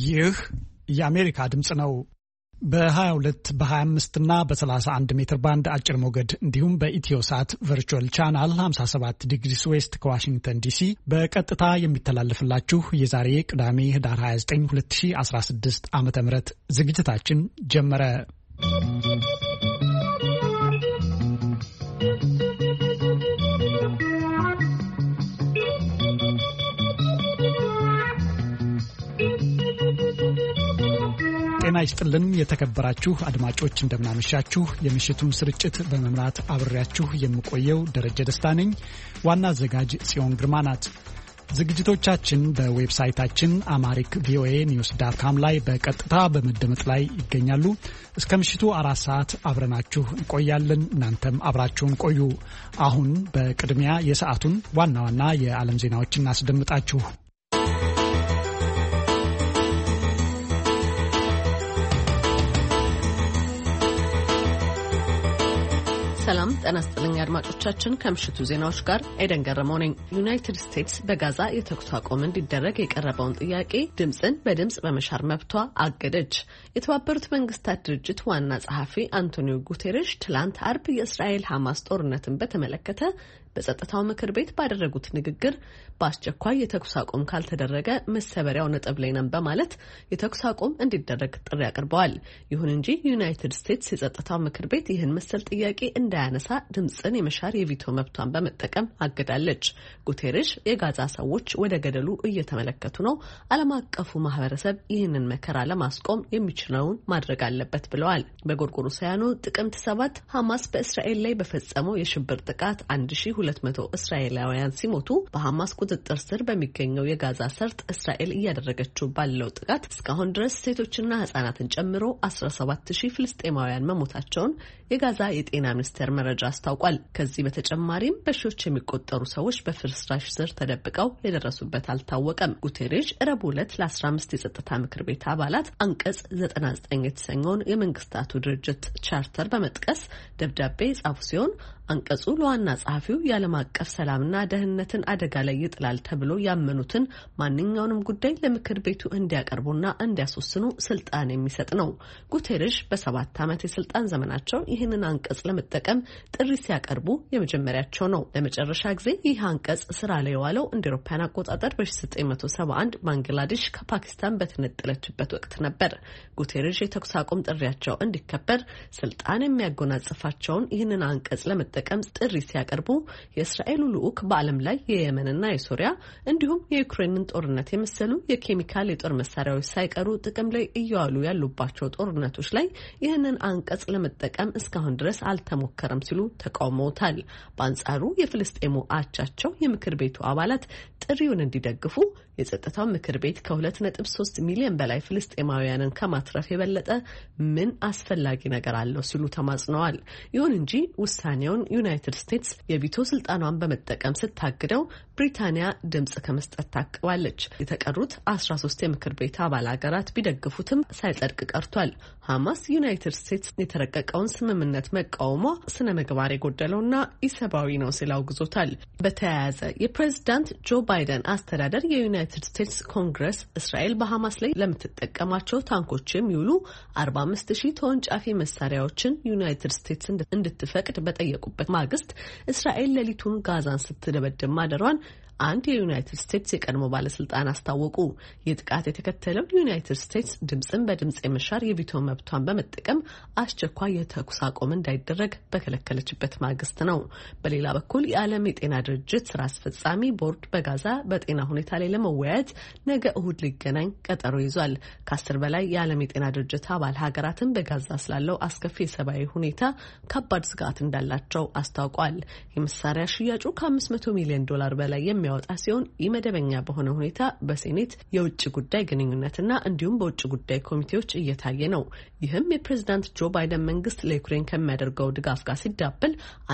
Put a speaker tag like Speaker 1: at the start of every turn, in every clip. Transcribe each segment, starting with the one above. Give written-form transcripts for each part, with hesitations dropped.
Speaker 1: ይህ የአሜሪካ ድምጽ ነው። በ22 በ25 እና በ31 ሜትር ባንድ አጭር ሞገድ እንዲሁም በኢትዮሳት ቨርቹዋል ቻናል 57 ዲግሪስ ዌስት ከዋሽንግተን ዲሲ በቀጥታ የሚተላለፍላችሁ የዛሬ ቅዳሜ ህዳር 29 2016 ዓ.ም ዝግጅታችን ጀመረ። ጤና ይስጥልን የተከበራችሁ አድማጮች እንደምናመሻችሁ። የምሽቱን ስርጭት በመምራት አብሬያችሁ የምቆየው ደረጀ ደስታ ነኝ። ዋና አዘጋጅ ጽዮን ግርማ ናት። ዝግጅቶቻችን በዌብሳይታችን amharic.voanews.com ላይ በቀጥታ በመደመጥ ላይ ይገኛሉ። እስከ ምሽቱ 4 ሰዓት አብረናችሁ እንቆያለን። እናንተም አብራችሁን ቆዩ። አሁን በቅድሚያ የሰዓቱን ዋና ዋና የዓለም ዜናዎችን እናስደምጣችሁ።
Speaker 2: ሰላም ጤና ይስጥልኝ አድማጮቻችን። ከምሽቱ ዜናዎች ጋር ኤደን ገረመው ነኝ። ዩናይትድ ስቴትስ በጋዛ የተኩስ አቁም እንዲደረግ የቀረበውን ጥያቄ ድምጽን በድምጽ በመሻር መብቷ አገደች። የተባበሩት መንግስታት ድርጅት ዋና ጸሐፊ አንቶኒዮ ጉቴሬሽ ትላንት አርብ የእስራኤል ሐማስ ጦርነትን በተመለከተ በጸጥታው ምክር ቤት ባደረጉት ንግግር በአስቸኳይ የተኩስ አቁም ካልተደረገ መሰበሪያው ነጥብ ላይ ነን በማለት የተኩስ አቁም እንዲደረግ ጥሪ አቅርበዋል። ይሁን እንጂ ዩናይትድ ስቴትስ የጸጥታው ምክር ቤት ይህን መሰል ጥያቄ እንዳያነሳ ድምጽን የመሻር የቪቶ መብቷን በመጠቀም አግዳለች። ጉቴሬሽ የጋዛ ሰዎች ወደ ገደሉ እየተመለከቱ ነው፣ ዓለም አቀፉ ማህበረሰብ ይህንን መከራ ለማስቆም የሚችለውን ማድረግ አለበት ብለዋል። በጎርጎሮሳውያኑ ጥቅምት 7 ሐማስ በእስራኤል ላይ በፈጸመው የሽብር ጥቃት 1200 እስራኤላውያን ሲሞቱ በሐማስ ቁጥጥር ስር በሚገኘው የጋዛ ሰርጥ እስራኤል እያደረገችው ባለው ጥቃት እስካሁን ድረስ ሴቶችና ህጻናትን ጨምሮ 17000 ፍልስጤማውያን መሞታቸውን የጋዛ የጤና ሚኒስቴር መረጃ አስታውቋል። ከዚህ በተጨማሪም በሺዎች የሚቆጠሩ ሰዎች በፍርስራሽ ስር ተደብቀው የደረሱበት አልታወቀም። ጉቴሬሽ ረቡዕ ዕለት ለ15 የጸጥታ ምክር ቤት አባላት አንቀጽ 99 የተሰኘውን የመንግስታቱ ድርጅት ቻርተር በመጥቀስ ደብዳቤ የጻፉ ሲሆን አንቀጹ ለዋና ጸሐፊው የዓለም አቀፍ ሰላምና ደህንነትን አደጋ ላይ ይጥላል ተብሎ ያመኑትን ማንኛውንም ጉዳይ ለምክር ቤቱ እንዲያቀርቡና እንዲያስወስኑ ስልጣን የሚሰጥ ነው። ጉቴሬሽ በ7 ዓመት የስልጣን ዘመናቸው ይህንን አንቀጽ ለመጠቀም ጥሪ ሲያቀርቡ የመጀመሪያቸው ነው። ለመጨረሻ ጊዜ ይህ አንቀጽ ስራ ላይ የዋለው እንደ አውሮፓውያን አቆጣጠር በ1971 ባንግላዴሽ ከፓኪስታን በተነጠለችበት ወቅት ነበር። ጉቴሬሽ የተኩስ አቁም ጥሪያቸው እንዲከበር ስልጣን የሚያጎናጽፋቸውን ይህንን አንቀጽ ለመጠቀም ጥሪ ሲያቀርቡ የእስራኤሉ ልዑክ በዓለም ላይ የየመንና የሶሪያ እንዲሁም የዩክሬንን ጦርነት የመሰሉ የኬሚካል የጦር መሳሪያዎች ሳይቀሩ ጥቅም ላይ እየዋሉ ያሉባቸው ጦርነቶች ላይ ይህንን አንቀጽ ለመጠቀም እስካሁን ድረስ አልተሞከረም ሲሉ ተቃውመውታል። በአንጻሩ የፍልስጤሙ አቻቸው የምክር ቤቱ አባላት ጥሪውን እንዲደግፉ የጸጥታው ምክር ቤት ከ2.3 ሚሊዮን በላይ ፍልስጤማውያንን ከማትረፍ የበለጠ ምን አስፈላጊ ነገር አለው ሲሉ ተማጽነዋል። ይሁን እንጂ ውሳኔውን ዩናይትድ ስቴትስ የቪቶ ስልጣኗን በመጠቀም ስታግደው ብሪታንያ ድምጽ ከመስጠት ታቅባለች። የተቀሩት 13 የምክር ቤት አባል ሀገራት ቢደግፉትም ሳይጸድቅ ቀርቷል። ሐማስ ዩናይትድ ስቴትስ የተረቀቀውን ስምምነት መቃወሟ ስነ ምግባር የጎደለውና ኢሰብአዊ ነው ሲል አውግዞታል። በተያያዘ የፕሬዝዳንት ጆ ባይደን አስተዳደር የዩናይትድ ስቴትስ ኮንግረስ እስራኤል በሐማስ ላይ ለምትጠቀማቸው ታንኮች የሚውሉ 45000 ተወንጫፊ መሳሪያዎችን ዩናይትድ ስቴትስ እንድትፈቅድ በጠየቁበት ማግስት እስራኤል ሌሊቱን ጋዛን ስትደበድብ ማደሯን አንድ የዩናይትድ ስቴትስ የቀድሞ ባለስልጣን አስታወቁ። የጥቃት የተከተለው ዩናይትድ ስቴትስ ድምጽን በድምጽ የመሻር የቪቶ መብቷን በመጠቀም አስቸኳይ የተኩስ አቁም እንዳይደረግ በከለከለችበት ማግስት ነው። በሌላ በኩል የዓለም የጤና ድርጅት ስራ አስፈጻሚ ቦርድ በጋዛ በጤና ሁኔታ ላይ ለመወያየት ነገ እሁድ ሊገናኝ ቀጠሮ ይዟል። ከ10 በላይ የዓለም የጤና ድርጅት አባል ሀገራትን በጋዛ ስላለው አስከፊ የሰብአዊ ሁኔታ ከባድ ስጋት እንዳላቸው አስታውቋል። የመሳሪያ ሽያጩ ከ$500 ሚሊዮን በላይ የሚያወጣ ሲሆን ኢመደበኛ በሆነ ሁኔታ በሴኔት የውጭ ጉዳይ ግንኙነትና እንዲሁም በውጭ ጉዳይ ኮሚቴዎች እየታየ ነው። ይህም የፕሬዝዳንት ጆ ባይደን መንግስት ለዩክሬን ከሚያደርገው ድጋፍ ጋር ሲዳበል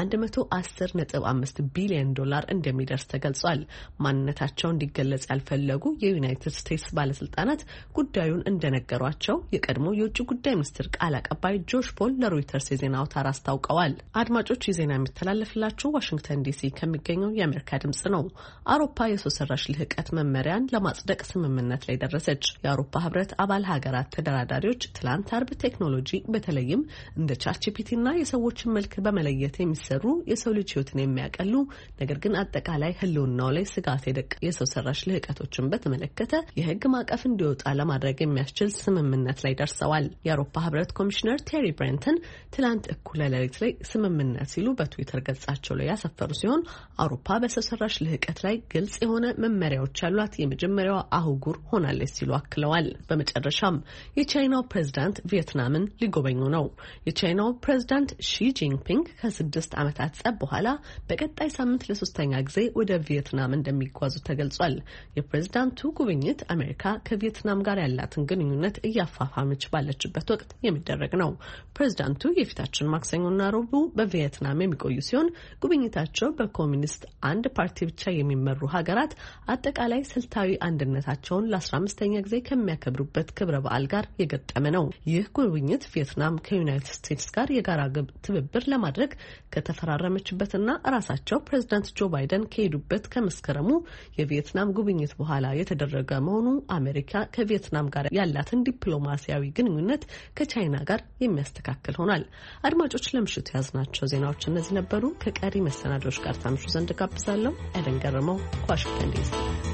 Speaker 2: $110.5 ቢሊዮን እንደሚደርስ ተገልጿል። ማንነታቸው እንዲገለጽ ያልፈለጉ የዩናይትድ ስቴትስ ባለስልጣናት ጉዳዩን እንደነገሯቸው የቀድሞ የውጭ ጉዳይ ሚኒስትር ቃል አቀባይ ጆሽ ፖል ለሮይተርስ የዜና አውታር አስታውቀዋል። አድማጮች፣ የዜና የሚተላለፍላችሁ ዋሽንግተን ዲሲ ከሚገኘው የአሜሪካ ድምጽ ነው። አውሮፓ የሰው ሰራሽ ልህቀት መመሪያን ለማጽደቅ ስምምነት ላይ ደረሰች። የአውሮፓ ህብረት አባል ሀገራት ተደራዳሪዎች ትላንት አርብ ቴክኖሎጂ በተለይም እንደ ቻትጂፒቲና የሰዎችን መልክ በመለየት የሚሰሩ የሰው ልጅ ህይወትን የሚያቀሉ ነገር ግን አጠቃላይ ህልውናው ላይ ስጋት የደቀ የሰው ሰራሽ ልህቀቶችን በተመለከተ የህግ ማዕቀፍ እንዲወጣ ለማድረግ የሚያስችል ስምምነት ላይ ደርሰዋል። የአውሮፓ ህብረት ኮሚሽነር ቴሪ ብሬንተን ትላንት እኩለ ሌሊት ላይ ስምምነት ሲሉ በትዊተር ገጻቸው ላይ ያሰፈሩ ሲሆን አውሮፓ በሰው ሰራሽ ልህቀት ላይ ግልጽ የሆነ መመሪያዎች ያሏት የመጀመሪያዋ አህጉር ሆናለች ሲሉ አክለዋል። በመጨረሻም የቻይናው ፕሬዝዳንት ቪየትናምን ሊጎበኙ ነው። የቻይናው ፕሬዝዳንት ሺ ጂንፒንግ ከ6 ዓመታት ጸብ በኋላ በቀጣይ ሳምንት ለሶስተኛ ጊዜ ወደ ቪየትናም እንደሚጓዙ ተገልጿል። የፕሬዝዳንቱ ጉብኝት አሜሪካ ከቪየትናም ጋር ያላትን ግንኙነት እያፋፋመች ባለችበት ወቅት የሚደረግ ነው። ፕሬዝዳንቱ የፊታችን ማክሰኞና ረቡዕ በቪየትናም የሚቆዩ ሲሆን ጉብኝታቸው በኮሚኒስት አንድ ፓርቲ ብቻ የሚመሩ ሀገራት አጠቃላይ ስልታዊ አንድነታቸውን ለ15ኛ ጊዜ ከሚያከብሩበት ክብረ በዓል ጋር የገጠመ ነው። ይህ ጉብኝት ቪየትናም ከዩናይትድ ስቴትስ ጋር የጋራ ትብብር ለማድረግ ከተፈራረመችበትና ራሳቸው ፕሬዝዳንት ጆ ባይደን ከሄዱበት ከመስከረሙ የቪየትናም ጉብኝት በኋላ የተደረገ መሆኑ አሜሪካ ከቪየትናም ጋር ያላትን ዲፕሎማሲያዊ ግንኙነት ከቻይና ጋር የሚያስተካክል ሆኗል። አድማጮች ለምሽቱ ያዝናቸው ዜናዎች እነዚህ ነበሩ። ከቀሪ መሰናዶች ጋር ታምሹ ዘንድ ጋብዛለሁ። ኤደን ገረመው ዋሽንግተን ዲሲ።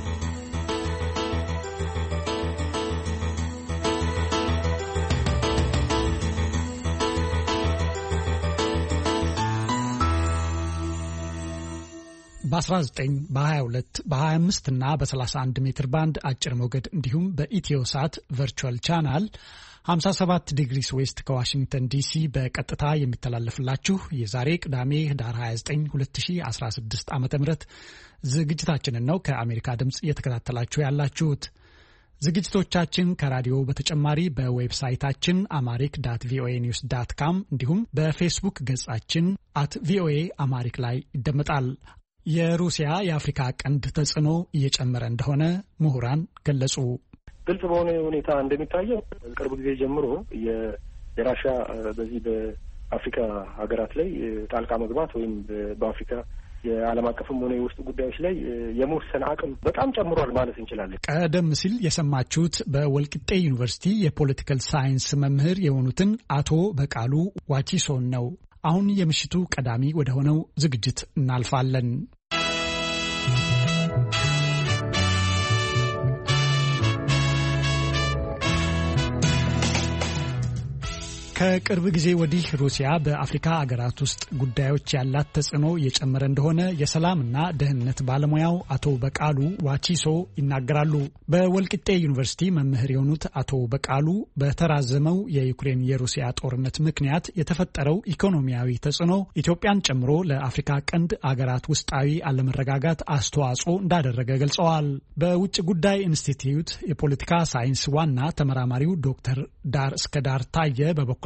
Speaker 1: በ19 በ22 በ25 እና በ31 ሜትር ባንድ አጭር ሞገድ እንዲሁም በኢትዮሳት ቨርቹዋል ቻናል 57 ዲግሪስ ዌስት ከዋሽንግተን ዲሲ በቀጥታ የሚተላለፍላችሁ የዛሬ ቅዳሜ ህዳር 29 2016 ዓ.ም ዝግጅታችንን ነው ከአሜሪካ ድምጽ እየተከታተላችሁ ያላችሁት። ዝግጅቶቻችን ከራዲዮ በተጨማሪ በዌብሳይታችን amharic.voanews.com እንዲሁም በፌስቡክ ገጻችን @voa amharic ላይ ይደመጣል። የሩሲያ የአፍሪካ ቀንድ ተጽዕኖ እየጨመረ እንደሆነ ምሁራን ገለጹ።
Speaker 3: ግልጽ በሆነ ሁኔታ እንደሚታየው ቅርብ ጊዜ ጀምሮ የራሽያ በዚህ በአፍሪካ ሀገራት ላይ ጣልቃ መግባት ወይም በአፍሪካ የዓለም አቀፍም ሆነ የውስጥ ጉዳዮች ላይ የመወሰን አቅም በጣም ጨምሯል ማለት እንችላለን።
Speaker 1: ቀደም ሲል የሰማችሁት በወልቂጤ ዩኒቨርሲቲ የፖለቲካል ሳይንስ መምህር የሆኑትን አቶ በቃሉ ዋቺሶን ነው። አሁን የምሽቱ ቀዳሚ ወደ ሆነው ዝግጅት እናልፋለን። ከቅርብ ጊዜ ወዲህ ሩሲያ በአፍሪካ ሀገራት ውስጥ ጉዳዮች ያላት ተጽዕኖ እየጨመረ እንደሆነ የሰላምና ደህንነት ባለሙያው አቶ በቃሉ ዋቺሶ ይናገራሉ። በወልቂጤ ዩኒቨርሲቲ መምህር የሆኑት አቶ በቃሉ በተራዘመው የዩክሬን የሩሲያ ጦርነት ምክንያት የተፈጠረው ኢኮኖሚያዊ ተጽዕኖ ኢትዮጵያን ጨምሮ ለአፍሪካ ቀንድ ሀገራት ውስጣዊ አለመረጋጋት አስተዋጽኦ እንዳደረገ ገልጸዋል። በውጭ ጉዳይ ኢንስቲትዩት የፖለቲካ ሳይንስ ዋና ተመራማሪው ዶክተር ዳር እስከ ዳር ታየ በበኩላቸው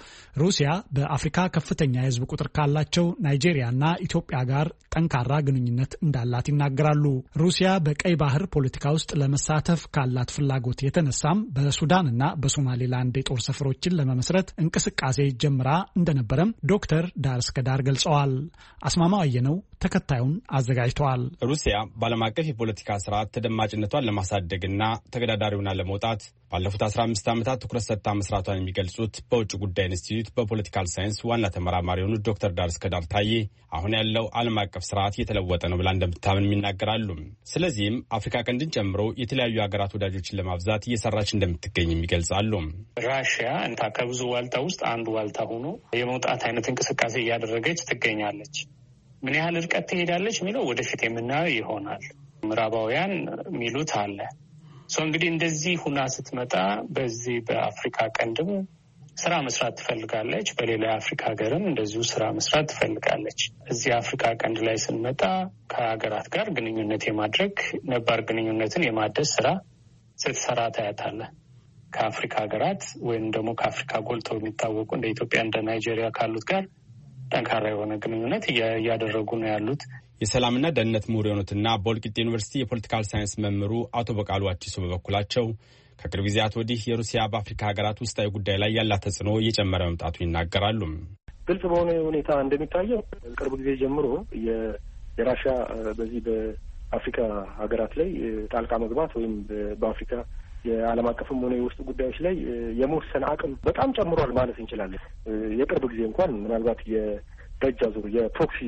Speaker 1: ሩሲያ በአፍሪካ ከፍተኛ የሕዝብ ቁጥር ካላቸው ናይጄሪያና ኢትዮጵያ ጋር ጠንካራ ግንኙነት እንዳላት ይናገራሉ። ሩሲያ በቀይ ባህር ፖለቲካ ውስጥ ለመሳተፍ ካላት ፍላጎት የተነሳም በሱዳንና በሶማሌላንድ የጦር ሰፈሮችን ለመመስረት እንቅስቃሴ ጀምራ እንደነበረም ዶክተር ዳር እስከ ዳር ገልጸዋል። አስማማው አየነው ተከታዩን አዘጋጅተዋል።
Speaker 4: ሩሲያ በዓለም አቀፍ የፖለቲካ ስርዓት ተደማጭነቷን ለማሳደግና ተገዳዳሪውና ለመውጣት ባለፉት 15 ዓመታት ትኩረት ሰጥታ መስራቷን የሚገልጹት በውጭ ጉዳይ ኢንስቲትዩት በፖለቲካል ሳይንስ ዋና ተመራማሪ የሆኑት ዶክተር ዳር እስከ ዳር ታዬ አሁን ያለው ዓለም አቀፍ ስርዓት እየተለወጠ ነው ብላ እንደምታምን ይናገራሉ። ስለዚህም አፍሪካ ቀንድን ጨምሮ የተለያዩ ሀገራት ወዳጆችን ለማብዛት እየሰራች እንደምትገኝ ይገልጻሉ።
Speaker 5: ራሽያ ከብዙ ዋልታ ውስጥ አንዱ ዋልታ ሆኖ የመውጣት አይነት እንቅስቃሴ እያደረገች ትገኛለች። ምን ያህል ርቀት ትሄዳለች የሚለው ወደፊት የምናየው ይሆናል። ምዕራባውያን ሚሉት አለ። እንግዲህ እንደዚህ ሁና ስትመጣ በዚህ በአፍሪካ ቀንድም ስራ መስራት ትፈልጋለች። በሌላ የአፍሪካ ሀገርም እንደዚሁ ስራ መስራት ትፈልጋለች። እዚህ አፍሪካ ቀንድ ላይ ስንመጣ ከሀገራት ጋር ግንኙነት የማድረግ ነባር ግንኙነትን የማደስ ስራ ስትሰራ ታያታለ። ከአፍሪካ ሀገራት ወይም ደግሞ ከአፍሪካ ጎልተው የሚታወቁ እንደ ኢትዮጵያ እንደ ናይጄሪያ ካሉት ጋር ጠንካራ የሆነ ግንኙነት እያደረጉ ነው ያሉት።
Speaker 4: የሰላምና ደህንነት ምሁር የሆኑትና በወልቂጤ ዩኒቨርሲቲ የፖለቲካል ሳይንስ መምህሩ አቶ በቃሉ ዋቺሶ በበኩላቸው ከቅርብ ጊዜያት ወዲህ የሩሲያ በአፍሪካ ሀገራት ውስጣዊ ጉዳይ ላይ ያላት ተጽዕኖ እየጨመረ መምጣቱ ይናገራሉ።
Speaker 3: ግልጽ በሆነ ሁኔታ እንደሚታየው ቅርብ ጊዜ ጀምሮ የራሽያ በዚህ አፍሪካ ሀገራት ላይ ጣልቃ መግባት ወይም በአፍሪካ የዓለም አቀፍም ሆነ የውስጥ ጉዳዮች ላይ የመወሰን አቅም በጣም ጨምሯል ማለት እንችላለን። የቅርብ ጊዜ እንኳን ምናልባት የደጅ አዙር የፕሮክሲ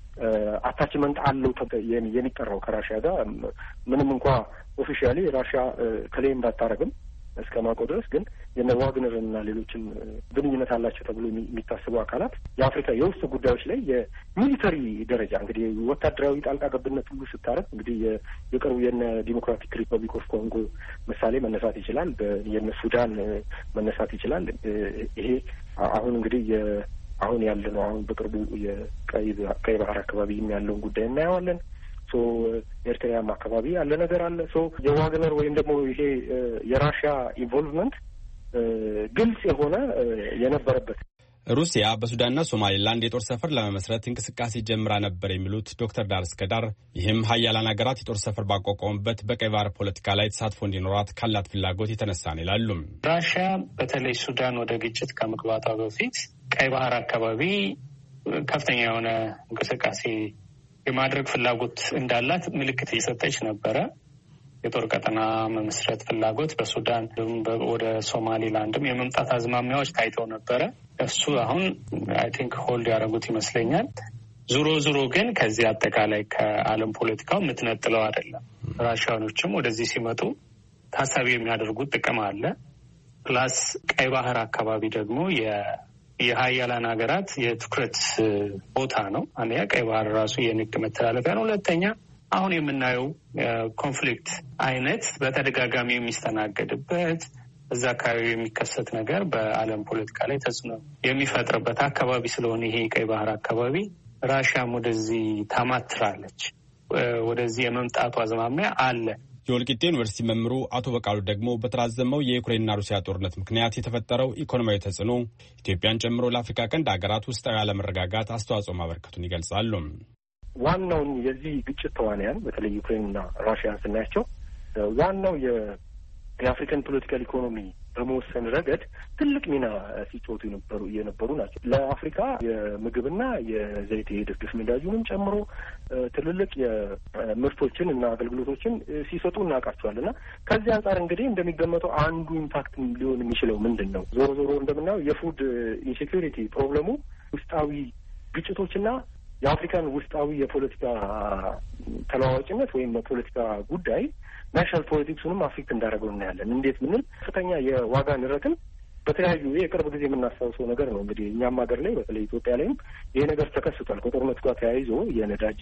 Speaker 3: አታችመንት አለው የሚጠራው ከራሽያ ጋር ምንም እንኳ ኦፊሻሊ ራሽያ ክሌም ባታረግም እስከ ማቆ ድረስ ግን የነ ዋግነርና ሌሎችም ግንኙነት አላቸው ተብሎ የሚታሰቡ አካላት የአፍሪካ የውስጥ ጉዳዮች ላይ የሚሊተሪ ደረጃ እንግዲህ ወታደራዊ ጣልቃ ገብነት ሁሉ ስታረግ እንግዲህ የቅርቡ የነ ዲሞክራቲክ ሪፐብሊክ ኦፍ ኮንጎ ምሳሌ መነሳት ይችላል። የነ ሱዳን መነሳት ይችላል። ይሄ አሁን እንግዲህ አሁን ያለ ነው። አሁን በቅርቡ የቀይ ባህር አካባቢ ያለውን ጉዳይ እናየዋለን። ኤርትራም አካባቢ ያለ ነገር አለ። የዋግነር ወይም ደግሞ ይሄ የራሽያ ኢንቮልቭመንት ግልጽ የሆነ የነበረበት
Speaker 4: ሩሲያ በሱዳንና ሶማሌላንድ የጦር ሰፈር ለመመስረት እንቅስቃሴ ጀምራ ነበር የሚሉት ዶክተር ዳር እስከዳር ይህም ሀያላን ሀገራት የጦር ሰፈር ባቋቋሙበት በቀይ ባህር ፖለቲካ ላይ ተሳትፎ እንዲኖራት ካላት ፍላጎት የተነሳ ነው ይላሉ።
Speaker 5: ራሽያ በተለይ ሱዳን ወደ ግጭት ከመግባቷ በፊት ቀይ ባህር አካባቢ ከፍተኛ የሆነ እንቅስቃሴ የማድረግ ፍላጎት እንዳላት ምልክት እየሰጠች ነበረ። የጦር ቀጠና መመስረት ፍላጎት በሱዳን ወደ ሶማሌላንድም የመምጣት አዝማሚያዎች ታይተው ነበረ። እሱ አሁን አይ ቲንክ ሆልድ ያደረጉት ይመስለኛል። ዙሮ ግን ከዚህ አጠቃላይ ከዓለም ፖለቲካው የምትነጥለው አይደለም። ራሽያኖችም ወደዚህ ሲመጡ ታሳቢ የሚያደርጉት ጥቅም አለ። ፕላስ ቀይ ባህር አካባቢ ደግሞ የሀያላን ሀገራት የትኩረት ቦታ ነው። አንደኛ ቀይ ባህር ራሱ የንግድ መተላለፊያ ነው። ሁለተኛ አሁን የምናየው ኮንፍሊክት አይነት በተደጋጋሚ የሚስተናገድበት እዛ አካባቢ የሚከሰት ነገር በዓለም ፖለቲካ ላይ ተጽዕኖ የሚፈጥርበት አካባቢ ስለሆነ ይሄ ቀይ ባህር አካባቢ ራሽያም ወደዚህ ታማትራለች። ወደዚህ የመምጣቱ አዝማሚያ አለ።
Speaker 4: የወልቂጤ ዩኒቨርሲቲ መምህሩ አቶ በቃሉ ደግሞ በተራዘመው የዩክሬንና ሩሲያ ጦርነት ምክንያት የተፈጠረው ኢኮኖሚያዊ ተጽዕኖ ኢትዮጵያን ጨምሮ ለአፍሪካ ቀንድ ሀገራት ውስጣዊ አለመረጋጋት አስተዋጽኦ ማበርከቱን ይገልጻሉ።
Speaker 3: ዋናውን የዚህ ግጭት ተዋንያን በተለይ ዩክሬንና ራሽያን ስናያቸው ዋናው የአፍሪካን ፖለቲካል ኢኮኖሚ በመወሰን ረገድ ትልቅ ሚና ሲጫወቱ የነበሩ ናቸው። ለአፍሪካ የምግብና የዘይት የድፍድፍ ነዳጁንም ጨምሮ ትልልቅ የምርቶችን እና አገልግሎቶችን ሲሰጡ እናውቃቸዋል። እና ከዚህ አንጻር እንግዲህ እንደሚገመተው አንዱ ኢምፓክት ሊሆን የሚችለው ምንድን ነው? ዞሮ እንደምናየው የፉድ ኢንሴኪሪቲ ፕሮብለሙ ውስጣዊ ግጭቶችና የአፍሪካን ውስጣዊ የፖለቲካ ተለዋዋጭነት ወይም የፖለቲካ ጉዳይ ናሽናል ፖለቲክሱንም አፌክት እንዳደረገው እናያለን። እንዴት ምንል ከፍተኛ የዋጋ ንረትን በተለያዩ የቅርብ ጊዜ የምናስታውሰው ነገር ነው። እንግዲህ እኛም ሀገር ላይ በተለይ ኢትዮጵያ ላይም ይሄ ነገር ተከስቷል። ከጦርነቱ ጋር ተያይዞ የነዳጅ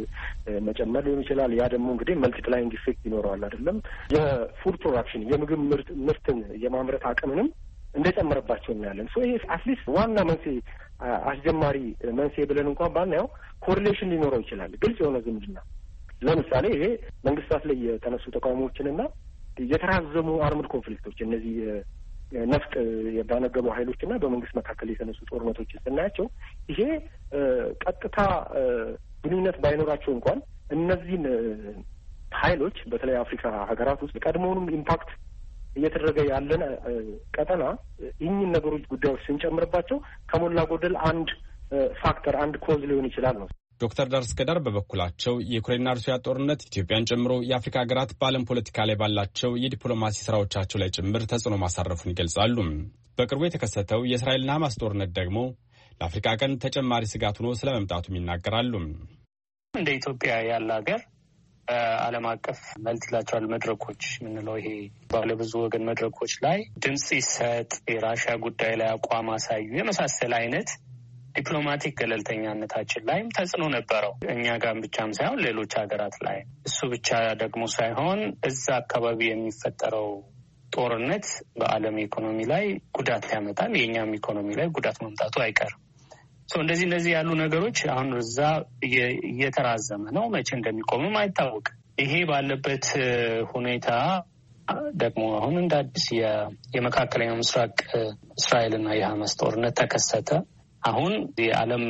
Speaker 3: መጨመር ሊሆን ይችላል። ያ ደግሞ እንግዲህ መልቲፕላይንግ ኢፌክት ይኖረዋል አይደለም። የፉድ ፕሮዳክሽን የምግብ ምርትን የማምረት አቅምንም እንደጨመረባቸው እናያለን። ይሄ አትሊስት ዋና መንስኤ አስጀማሪ መንስኤ ብለን እንኳን ባናየው ኮሪሌሽን ሊኖረው ይችላል። ግልጽ የሆነ ዝምድና ለምሳሌ ይሄ መንግስታት ላይ የተነሱ ተቃውሞዎችንና የተራዘሙ አርምድ ኮንፍሊክቶች እነዚህ ነፍጥ ባነገቡ ኃይሎችና በመንግስት መካከል የተነሱ ጦርነቶችን ስናያቸው ይሄ ቀጥታ ግንኙነት ባይኖራቸው እንኳን እነዚህን ኃይሎች በተለይ አፍሪካ ሀገራት ውስጥ ቀድሞውንም ኢምፓክት እየተደረገ ያለን ቀጠና ይህን ነገሮች ጉዳዮች ስንጨምርባቸው ከሞላ ጎደል አንድ ፋክተር አንድ ኮዝ ሊሆን ይችላል ነው።
Speaker 4: ዶክተር ዳር እስከዳር በበኩላቸው የዩክሬንና ሩሲያ ጦርነት ኢትዮጵያን ጨምሮ የአፍሪካ ሀገራት በዓለም ፖለቲካ ላይ ባላቸው የዲፕሎማሲ ስራዎቻቸው ላይ ጭምር ተጽዕኖ ማሳረፉን ይገልጻሉ። በቅርቡ የተከሰተው የእስራኤልና ሐማስ ጦርነት ደግሞ ለአፍሪካ ቀንድ ተጨማሪ ስጋት ሆኖ ስለመምጣቱም ይናገራሉ።
Speaker 5: እንደ ኢትዮጵያ ያለ ሀገር ዓለም አቀፍ መልቲላተራል መድረኮች የምንለው ይሄ ባለብዙ ወገን መድረኮች ላይ ድምጽ ይሰጥ፣ የራሽያ ጉዳይ ላይ አቋም አሳዩ የመሳሰል አይነት ዲፕሎማቲክ ገለልተኛነታችን ላይም ተጽዕኖ ነበረው። እኛ ጋር ብቻም ሳይሆን ሌሎች ሀገራት ላይ። እሱ ብቻ ደግሞ ሳይሆን እዛ አካባቢ የሚፈጠረው ጦርነት በዓለም ኢኮኖሚ ላይ ጉዳት ያመጣል። የእኛም ኢኮኖሚ ላይ ጉዳት መምጣቱ አይቀርም። እንደዚህ ያሉ ነገሮች አሁን እዛ እየተራዘመ ነው። መቼ እንደሚቆምም አይታወቅም። ይሄ ባለበት ሁኔታ ደግሞ አሁን እንደ አዲስ የመካከለኛው ምስራቅ እስራኤልና የሐማስ ጦርነት ተከሰተ። አሁን የዓለም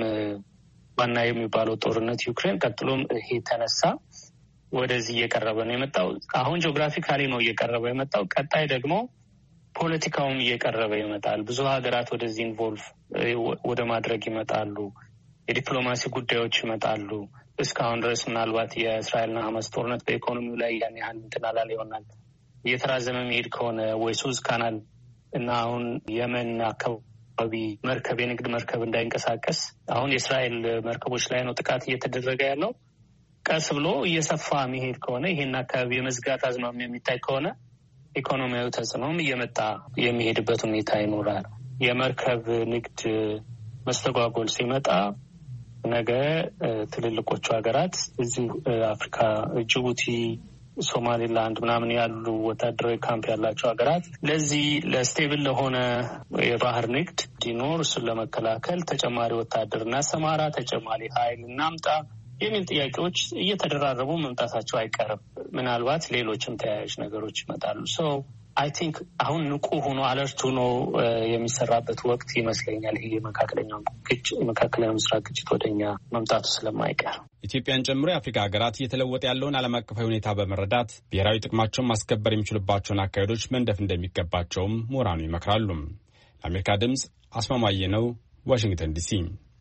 Speaker 5: ዋና የሚባለው ጦርነት ዩክሬን፣ ቀጥሎም ይሄ ተነሳ። ወደዚህ እየቀረበ ነው የመጣው። አሁን ጂኦግራፊካሊ ነው እየቀረበ የመጣው። ቀጣይ ደግሞ ፖለቲካውም እየቀረበ ይመጣል። ብዙ ሀገራት ወደዚህ ኢንቮልቭ ወደ ማድረግ ይመጣሉ። የዲፕሎማሲ ጉዳዮች ይመጣሉ። እስካሁን ድረስ ምናልባት የእስራኤልና ሐማስ ጦርነት በኢኮኖሚው ላይ ያን ያህል እንትን አላለ ይሆናል። እየተራዘመ መሄድ ከሆነ ወይ ሱዝ ካናል እና አሁን የመን አካባቢ መርከብ የንግድ መርከብ እንዳይንቀሳቀስ አሁን የእስራኤል መርከቦች ላይ ነው ጥቃት እየተደረገ ያለው። ቀስ ብሎ እየሰፋ መሄድ ከሆነ ይሄን አካባቢ የመዝጋት አዝማሚያ የሚታይ ከሆነ ኢኮኖሚያዊ ተጽዕኖም እየመጣ የሚሄድበት ሁኔታ ይኖራል። የመርከብ ንግድ መስተጓጎል ሲመጣ ነገ ትልልቆቹ ሀገራት እዚሁ አፍሪካ ጅቡቲ፣ ሶማሌላንድ ምናምን ያሉ ወታደራዊ ካምፕ ያላቸው ሀገራት ለዚህ ለስቴብል ለሆነ የባህር ንግድ እንዲኖር እሱን ለመከላከል ተጨማሪ ወታደር እናሰማራ፣ ተጨማሪ ኃይል እናምጣ የሚል ጥያቄዎች እየተደራረቡ መምጣታቸው አይቀርም። ምናልባት ሌሎችም ተያያዥ ነገሮች ይመጣሉ። አይ ቲንክ አሁን ንቁ ሆኖ አለርት ሆኖ የሚሰራበት ወቅት ይመስለኛል። ይሄ የመካከለኛው ምስራቅ ግጭት ወደኛ መምጣቱ ስለማይቀር
Speaker 4: ኢትዮጵያን ጨምሮ የአፍሪካ ሀገራት እየተለወጠ ያለውን ዓለም አቀፋዊ ሁኔታ በመረዳት ብሔራዊ ጥቅማቸውን ማስከበር የሚችሉባቸውን አካሄዶች መንደፍ እንደሚገባቸውም ምሁራኑ ይመክራሉ። ለአሜሪካ ድምፅ አስማማየ ነው፣ ዋሽንግተን ዲሲ።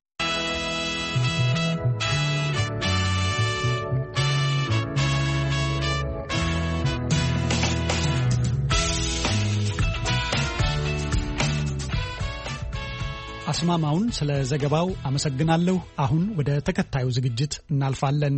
Speaker 1: አስማማውን ስለ ዘገባው አመሰግናለሁ። አሁን ወደ ተከታዩ ዝግጅት እናልፋለን።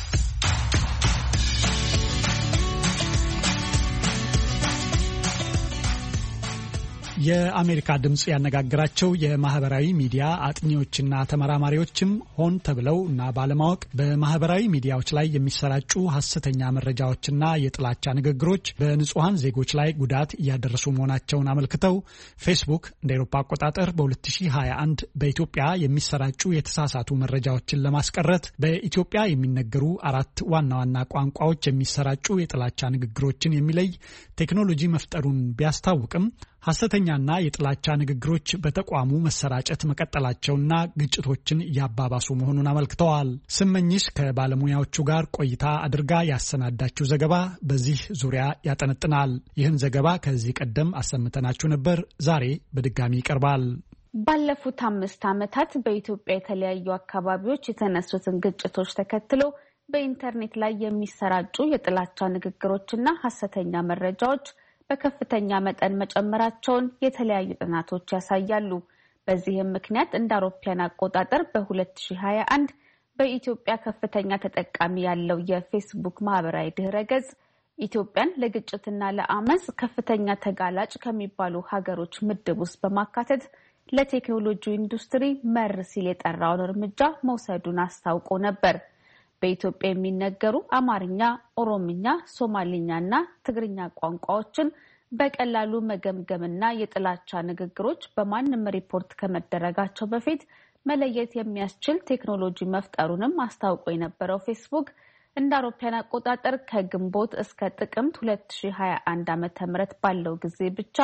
Speaker 1: የአሜሪካ ድምጽ ያነጋገራቸው የማህበራዊ ሚዲያ አጥኚዎችና ተመራማሪዎችም ሆን ተብለው እና ባለማወቅ በማህበራዊ ሚዲያዎች ላይ የሚሰራጩ ሐሰተኛ መረጃዎችና የጥላቻ ንግግሮች በንጹሃን ዜጎች ላይ ጉዳት እያደረሱ መሆናቸውን አመልክተው ፌስቡክ እንደ አውሮፓ አቆጣጠር በ2021 በኢትዮጵያ የሚሰራጩ የተሳሳቱ መረጃዎችን ለማስቀረት በኢትዮጵያ የሚነገሩ 4 ዋና ዋና ቋንቋዎች የሚሰራጩ የጥላቻ ንግግሮችን የሚለይ ቴክኖሎጂ መፍጠሩን ቢያስታውቅም ሐሰተኛና የጥላቻ ንግግሮች በተቋሙ መሰራጨት መቀጠላቸውና ግጭቶችን እያባባሱ መሆኑን አመልክተዋል። ስመኝሽ ከባለሙያዎቹ ጋር ቆይታ አድርጋ ያሰናዳችው ዘገባ በዚህ ዙሪያ ያጠነጥናል። ይህን ዘገባ ከዚህ ቀደም አሰምተናችሁ ነበር። ዛሬ በድጋሚ ይቀርባል።
Speaker 6: ባለፉት 5 ዓመታት በኢትዮጵያ የተለያዩ አካባቢዎች የተነሱትን ግጭቶች ተከትሎ በኢንተርኔት ላይ የሚሰራጩ የጥላቻ ንግግሮችና ሐሰተኛ መረጃዎች በከፍተኛ መጠን መጨመራቸውን የተለያዩ ጥናቶች ያሳያሉ። በዚህም ምክንያት እንደ አውሮፓውያን አቆጣጠር በ2021 በኢትዮጵያ ከፍተኛ ተጠቃሚ ያለው የፌስቡክ ማህበራዊ ድህረገጽ ኢትዮጵያን ለግጭትና ለአመጽ ከፍተኛ ተጋላጭ ከሚባሉ ሀገሮች ምድብ ውስጥ በማካተት ለቴክኖሎጂ ኢንዱስትሪ መር ሲል የጠራውን እርምጃ መውሰዱን አስታውቆ ነበር። በኢትዮጵያ የሚነገሩ አማርኛ፣ ኦሮምኛ፣ ሶማሊኛና ትግርኛ ቋንቋዎችን በቀላሉ መገምገምና የጥላቻ ንግግሮች በማንም ሪፖርት ከመደረጋቸው በፊት መለየት የሚያስችል ቴክኖሎጂ መፍጠሩንም አስታውቆ የነበረው ፌስቡክ እንደ አውሮፓውያን አቆጣጠር ከግንቦት እስከ ጥቅምት 2021 ዓ.ም ባለው ጊዜ ብቻ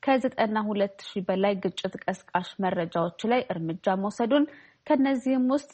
Speaker 6: ከ92,000 በላይ ግጭት ቀስቃሽ መረጃዎች ላይ እርምጃ መውሰዱን ከነዚህም ውስጥ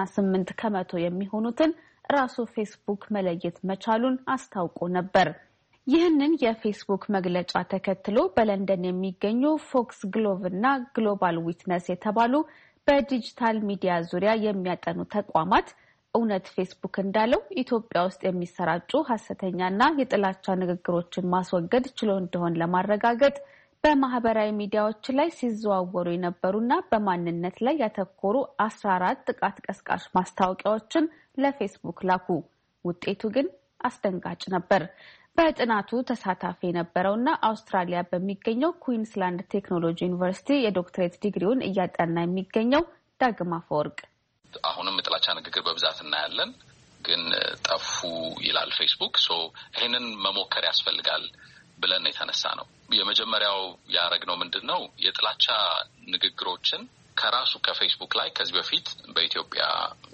Speaker 6: 98% የሚሆኑትን ራሱ ፌስቡክ መለየት መቻሉን አስታውቆ ነበር። ይህንን የፌስቡክ መግለጫ ተከትሎ በለንደን የሚገኙ ፎክስ ግሎቭ እና ግሎባል ዊትነስ የተባሉ በዲጂታል ሚዲያ ዙሪያ የሚያጠኑ ተቋማት እውነት ፌስቡክ እንዳለው ኢትዮጵያ ውስጥ የሚሰራጩ ሐሰተኛና የጥላቻ ንግግሮችን ማስወገድ ችሎ እንደሆነ ለማረጋገጥ በማህበራዊ ሚዲያዎች ላይ ሲዘዋወሩ የነበሩና በማንነት ላይ ያተኮሩ 14 ጥቃት ቀስቃሽ ማስታወቂያዎችን ለፌስቡክ ላኩ። ውጤቱ ግን አስደንጋጭ ነበር። በጥናቱ ተሳታፊ የነበረውና አውስትራሊያ በሚገኘው ኩዊንስላንድ ቴክኖሎጂ ዩኒቨርሲቲ የዶክትሬት ዲግሪውን እያጠና የሚገኘው ዳግማ ፈወርቅ
Speaker 7: አሁንም የጥላቻ ንግግር በብዛት እናያለን፣ ግን ጠፉ ይላል ፌስቡክ። ይህንን መሞከር ያስፈልጋል ብለን የተነሳ ነው። የመጀመሪያው ያደረግነው ምንድነው የጥላቻ ንግግሮችን ከራሱ ከፌስቡክ ላይ ከዚህ በፊት በኢትዮጵያ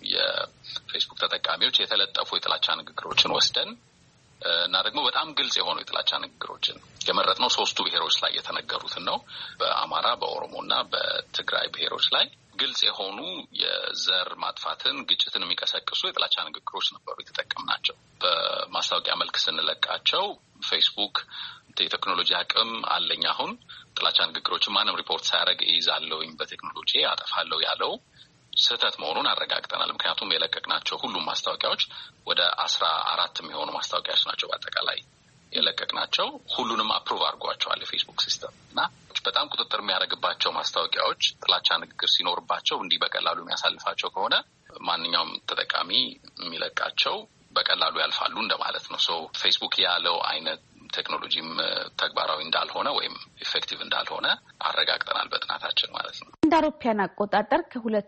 Speaker 7: የፌስቡክ ተጠቃሚዎች የተለጠፉ የጥላቻ ንግግሮችን ወስደን እና ደግሞ በጣም ግልጽ የሆኑ የጥላቻ ንግግሮችን የመረጥነው 3 ብሔሮች ላይ የተነገሩትን ነው። በአማራ፣ በኦሮሞና በትግራይ ብሔሮች ላይ ግልጽ የሆኑ የዘር ማጥፋትን፣ ግጭትን የሚቀሰቅሱ የጥላቻ ንግግሮች ነበሩ የተጠቀምናቸው። በማስታወቂያ መልክ ስንለቃቸው ፌስቡክ የቴክኖሎጂ አቅም አለኝ አሁን ጥላቻ ንግግሮችን ማንም ሪፖርት ሳያደርግ እይዛለሁኝ በቴክኖሎጂ አጠፋለሁ ያለው ስህተት መሆኑን አረጋግጠናል። ምክንያቱም የለቀቅናቸው ሁሉም ማስታወቂያዎች ወደ 14 የሚሆኑ ማስታወቂያዎች ናቸው በአጠቃላይ የለቀቅናቸው። ሁሉንም አፕሩቭ አድርጓቸዋል የፌስቡክ ሲስተም እና በጣም ቁጥጥር የሚያደርግባቸው ማስታወቂያዎች ጥላቻ ንግግር ሲኖርባቸው እንዲህ በቀላሉ የሚያሳልፋቸው ከሆነ ማንኛውም ተጠቃሚ የሚለቃቸው በቀላሉ ያልፋሉ እንደማለት ነው። ሶ ፌስቡክ ያለው አይነት ቴክኖሎጂም ተግባራዊ እንዳልሆነ ወይም ኢፌክቲቭ እንዳልሆነ አረጋግጠናል በጥናታችን ማለት ነው።
Speaker 6: እንደ አውሮፓውያን አቆጣጠር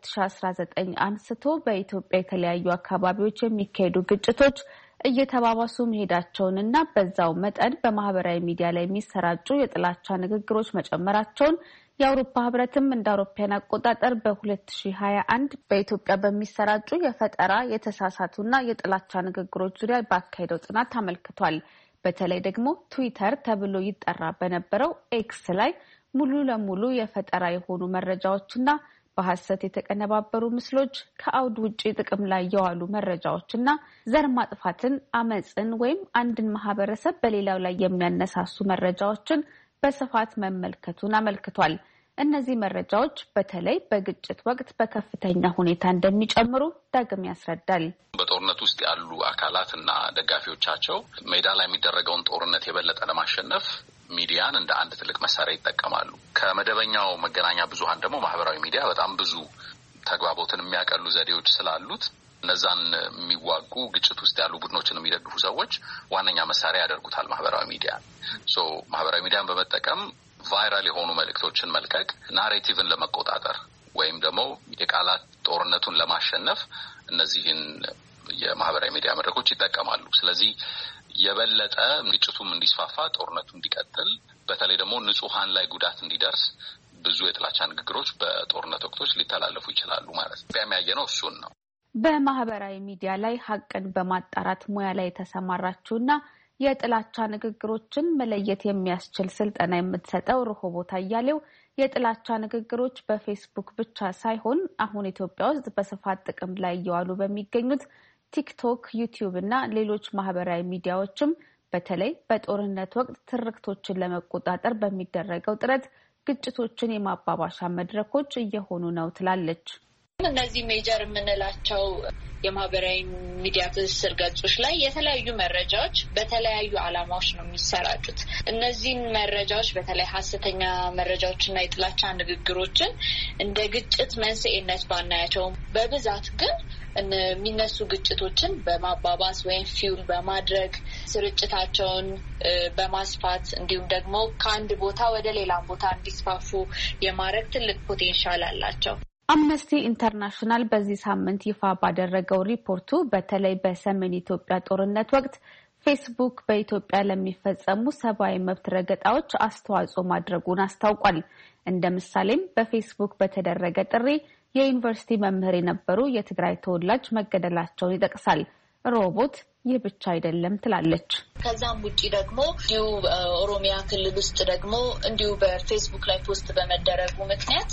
Speaker 6: ከ2019 አንስቶ በኢትዮጵያ የተለያዩ አካባቢዎች የሚካሄዱ ግጭቶች እየተባባሱ መሄዳቸውንና በዛው መጠን በማህበራዊ ሚዲያ ላይ የሚሰራጩ የጥላቻ ንግግሮች መጨመራቸውን የአውሮፓ ህብረትም እንደ አውሮፓውያን አቆጣጠር በ2021 በኢትዮጵያ በሚሰራጩ የፈጠራ የተሳሳቱና የጥላቻ ንግግሮች ዙሪያ ባካሄደው ጥናት አመልክቷል። በተለይ ደግሞ ትዊተር ተብሎ ይጠራ በነበረው ኤክስ ላይ ሙሉ ለሙሉ የፈጠራ የሆኑ መረጃዎችና በሐሰት የተቀነባበሩ ምስሎች፣ ከአውድ ውጪ ጥቅም ላይ የዋሉ መረጃዎችና ዘር ማጥፋትን፣ አመጽን ወይም አንድን ማህበረሰብ በሌላው ላይ የሚያነሳሱ መረጃዎችን በስፋት መመልከቱን አመልክቷል። እነዚህ መረጃዎች በተለይ በግጭት ወቅት በከፍተኛ ሁኔታ እንደሚጨምሩ ዳግም ያስረዳል።
Speaker 7: በጦርነት ውስጥ ያሉ አካላትና ደጋፊዎቻቸው ሜዳ ላይ የሚደረገውን ጦርነት የበለጠ ለማሸነፍ ሚዲያን እንደ አንድ ትልቅ መሳሪያ ይጠቀማሉ። ከመደበኛው መገናኛ ብዙሃን ደግሞ ማህበራዊ ሚዲያ በጣም ብዙ ተግባቦትን የሚያቀሉ ዘዴዎች ስላሉት እነዛን የሚዋጉ ግጭት ውስጥ ያሉ ቡድኖችን የሚደግፉ ሰዎች ዋነኛ መሳሪያ ያደርጉታል ማህበራዊ ሚዲያ። ማህበራዊ ሚዲያን በመጠቀም ቫይራል የሆኑ መልእክቶችን መልቀቅ ናሬቲቭን ለመቆጣጠር ወይም ደግሞ የቃላት ጦርነቱን ለማሸነፍ እነዚህን የማህበራዊ ሚዲያ መድረኮች ይጠቀማሉ። ስለዚህ የበለጠ ግጭቱም እንዲስፋፋ፣ ጦርነቱ እንዲቀጥል፣ በተለይ ደግሞ ንጹሃን ላይ ጉዳት እንዲደርስ ብዙ የጥላቻ ንግግሮች በጦርነት ወቅቶች ሊተላለፉ ይችላሉ ማለት ነው። የሚያየነው እሱን ነው።
Speaker 6: በማህበራዊ ሚዲያ ላይ ሀቅን በማጣራት ሙያ ላይ የተሰማራችውና የጥላቻ ንግግሮችን መለየት የሚያስችል ስልጠና የምትሰጠው ርሆቦት አያሌው የጥላቻ ንግግሮች በፌስቡክ ብቻ ሳይሆን አሁን ኢትዮጵያ ውስጥ በስፋት ጥቅም ላይ እየዋሉ በሚገኙት ቲክቶክ፣ ዩቲዩብ እና ሌሎች ማህበራዊ ሚዲያዎችም በተለይ በጦርነት ወቅት ትርክቶችን ለመቆጣጠር በሚደረገው ጥረት ግጭቶችን የማባባሻ መድረኮች እየሆኑ ነው ትላለች።
Speaker 8: እነዚህ ሜጀር የምንላቸው የማህበራዊ ሚዲያ ትስስር ገጾች ላይ የተለያዩ መረጃዎች በተለያዩ ዓላማዎች ነው የሚሰራጩት። እነዚህን መረጃዎች በተለይ ሀሰተኛ መረጃዎችና የጥላቻ ንግግሮችን እንደ ግጭት መንስኤነት ባናያቸውም በብዛት ግን የሚነሱ ግጭቶችን በማባባስ ወይም ፊውል በማድረግ ስርጭታቸውን በማስፋት እንዲሁም ደግሞ ከአንድ ቦታ ወደ ሌላ ቦታ እንዲስፋፉ የማድረግ ትልቅ ፖቴንሻል አላቸው።
Speaker 6: አምነስቲ ኢንተርናሽናል በዚህ ሳምንት ይፋ ባደረገው ሪፖርቱ በተለይ በሰሜን ኢትዮጵያ ጦርነት ወቅት ፌስቡክ በኢትዮጵያ ለሚፈጸሙ ሰብአዊ መብት ረገጣዎች አስተዋጽኦ ማድረጉን አስታውቋል። እንደ ምሳሌም በፌስቡክ በተደረገ ጥሪ የዩኒቨርሲቲ መምህር የነበሩ የትግራይ ተወላጅ መገደላቸውን ይጠቅሳል። ሮቦት ይህ ብቻ አይደለም ትላለች።
Speaker 8: ከዛም ውጪ ደግሞ እንዲሁ ኦሮሚያ ክልል ውስጥ ደግሞ እንዲሁ በፌስቡክ ላይ ፖስት በመደረጉ ምክንያት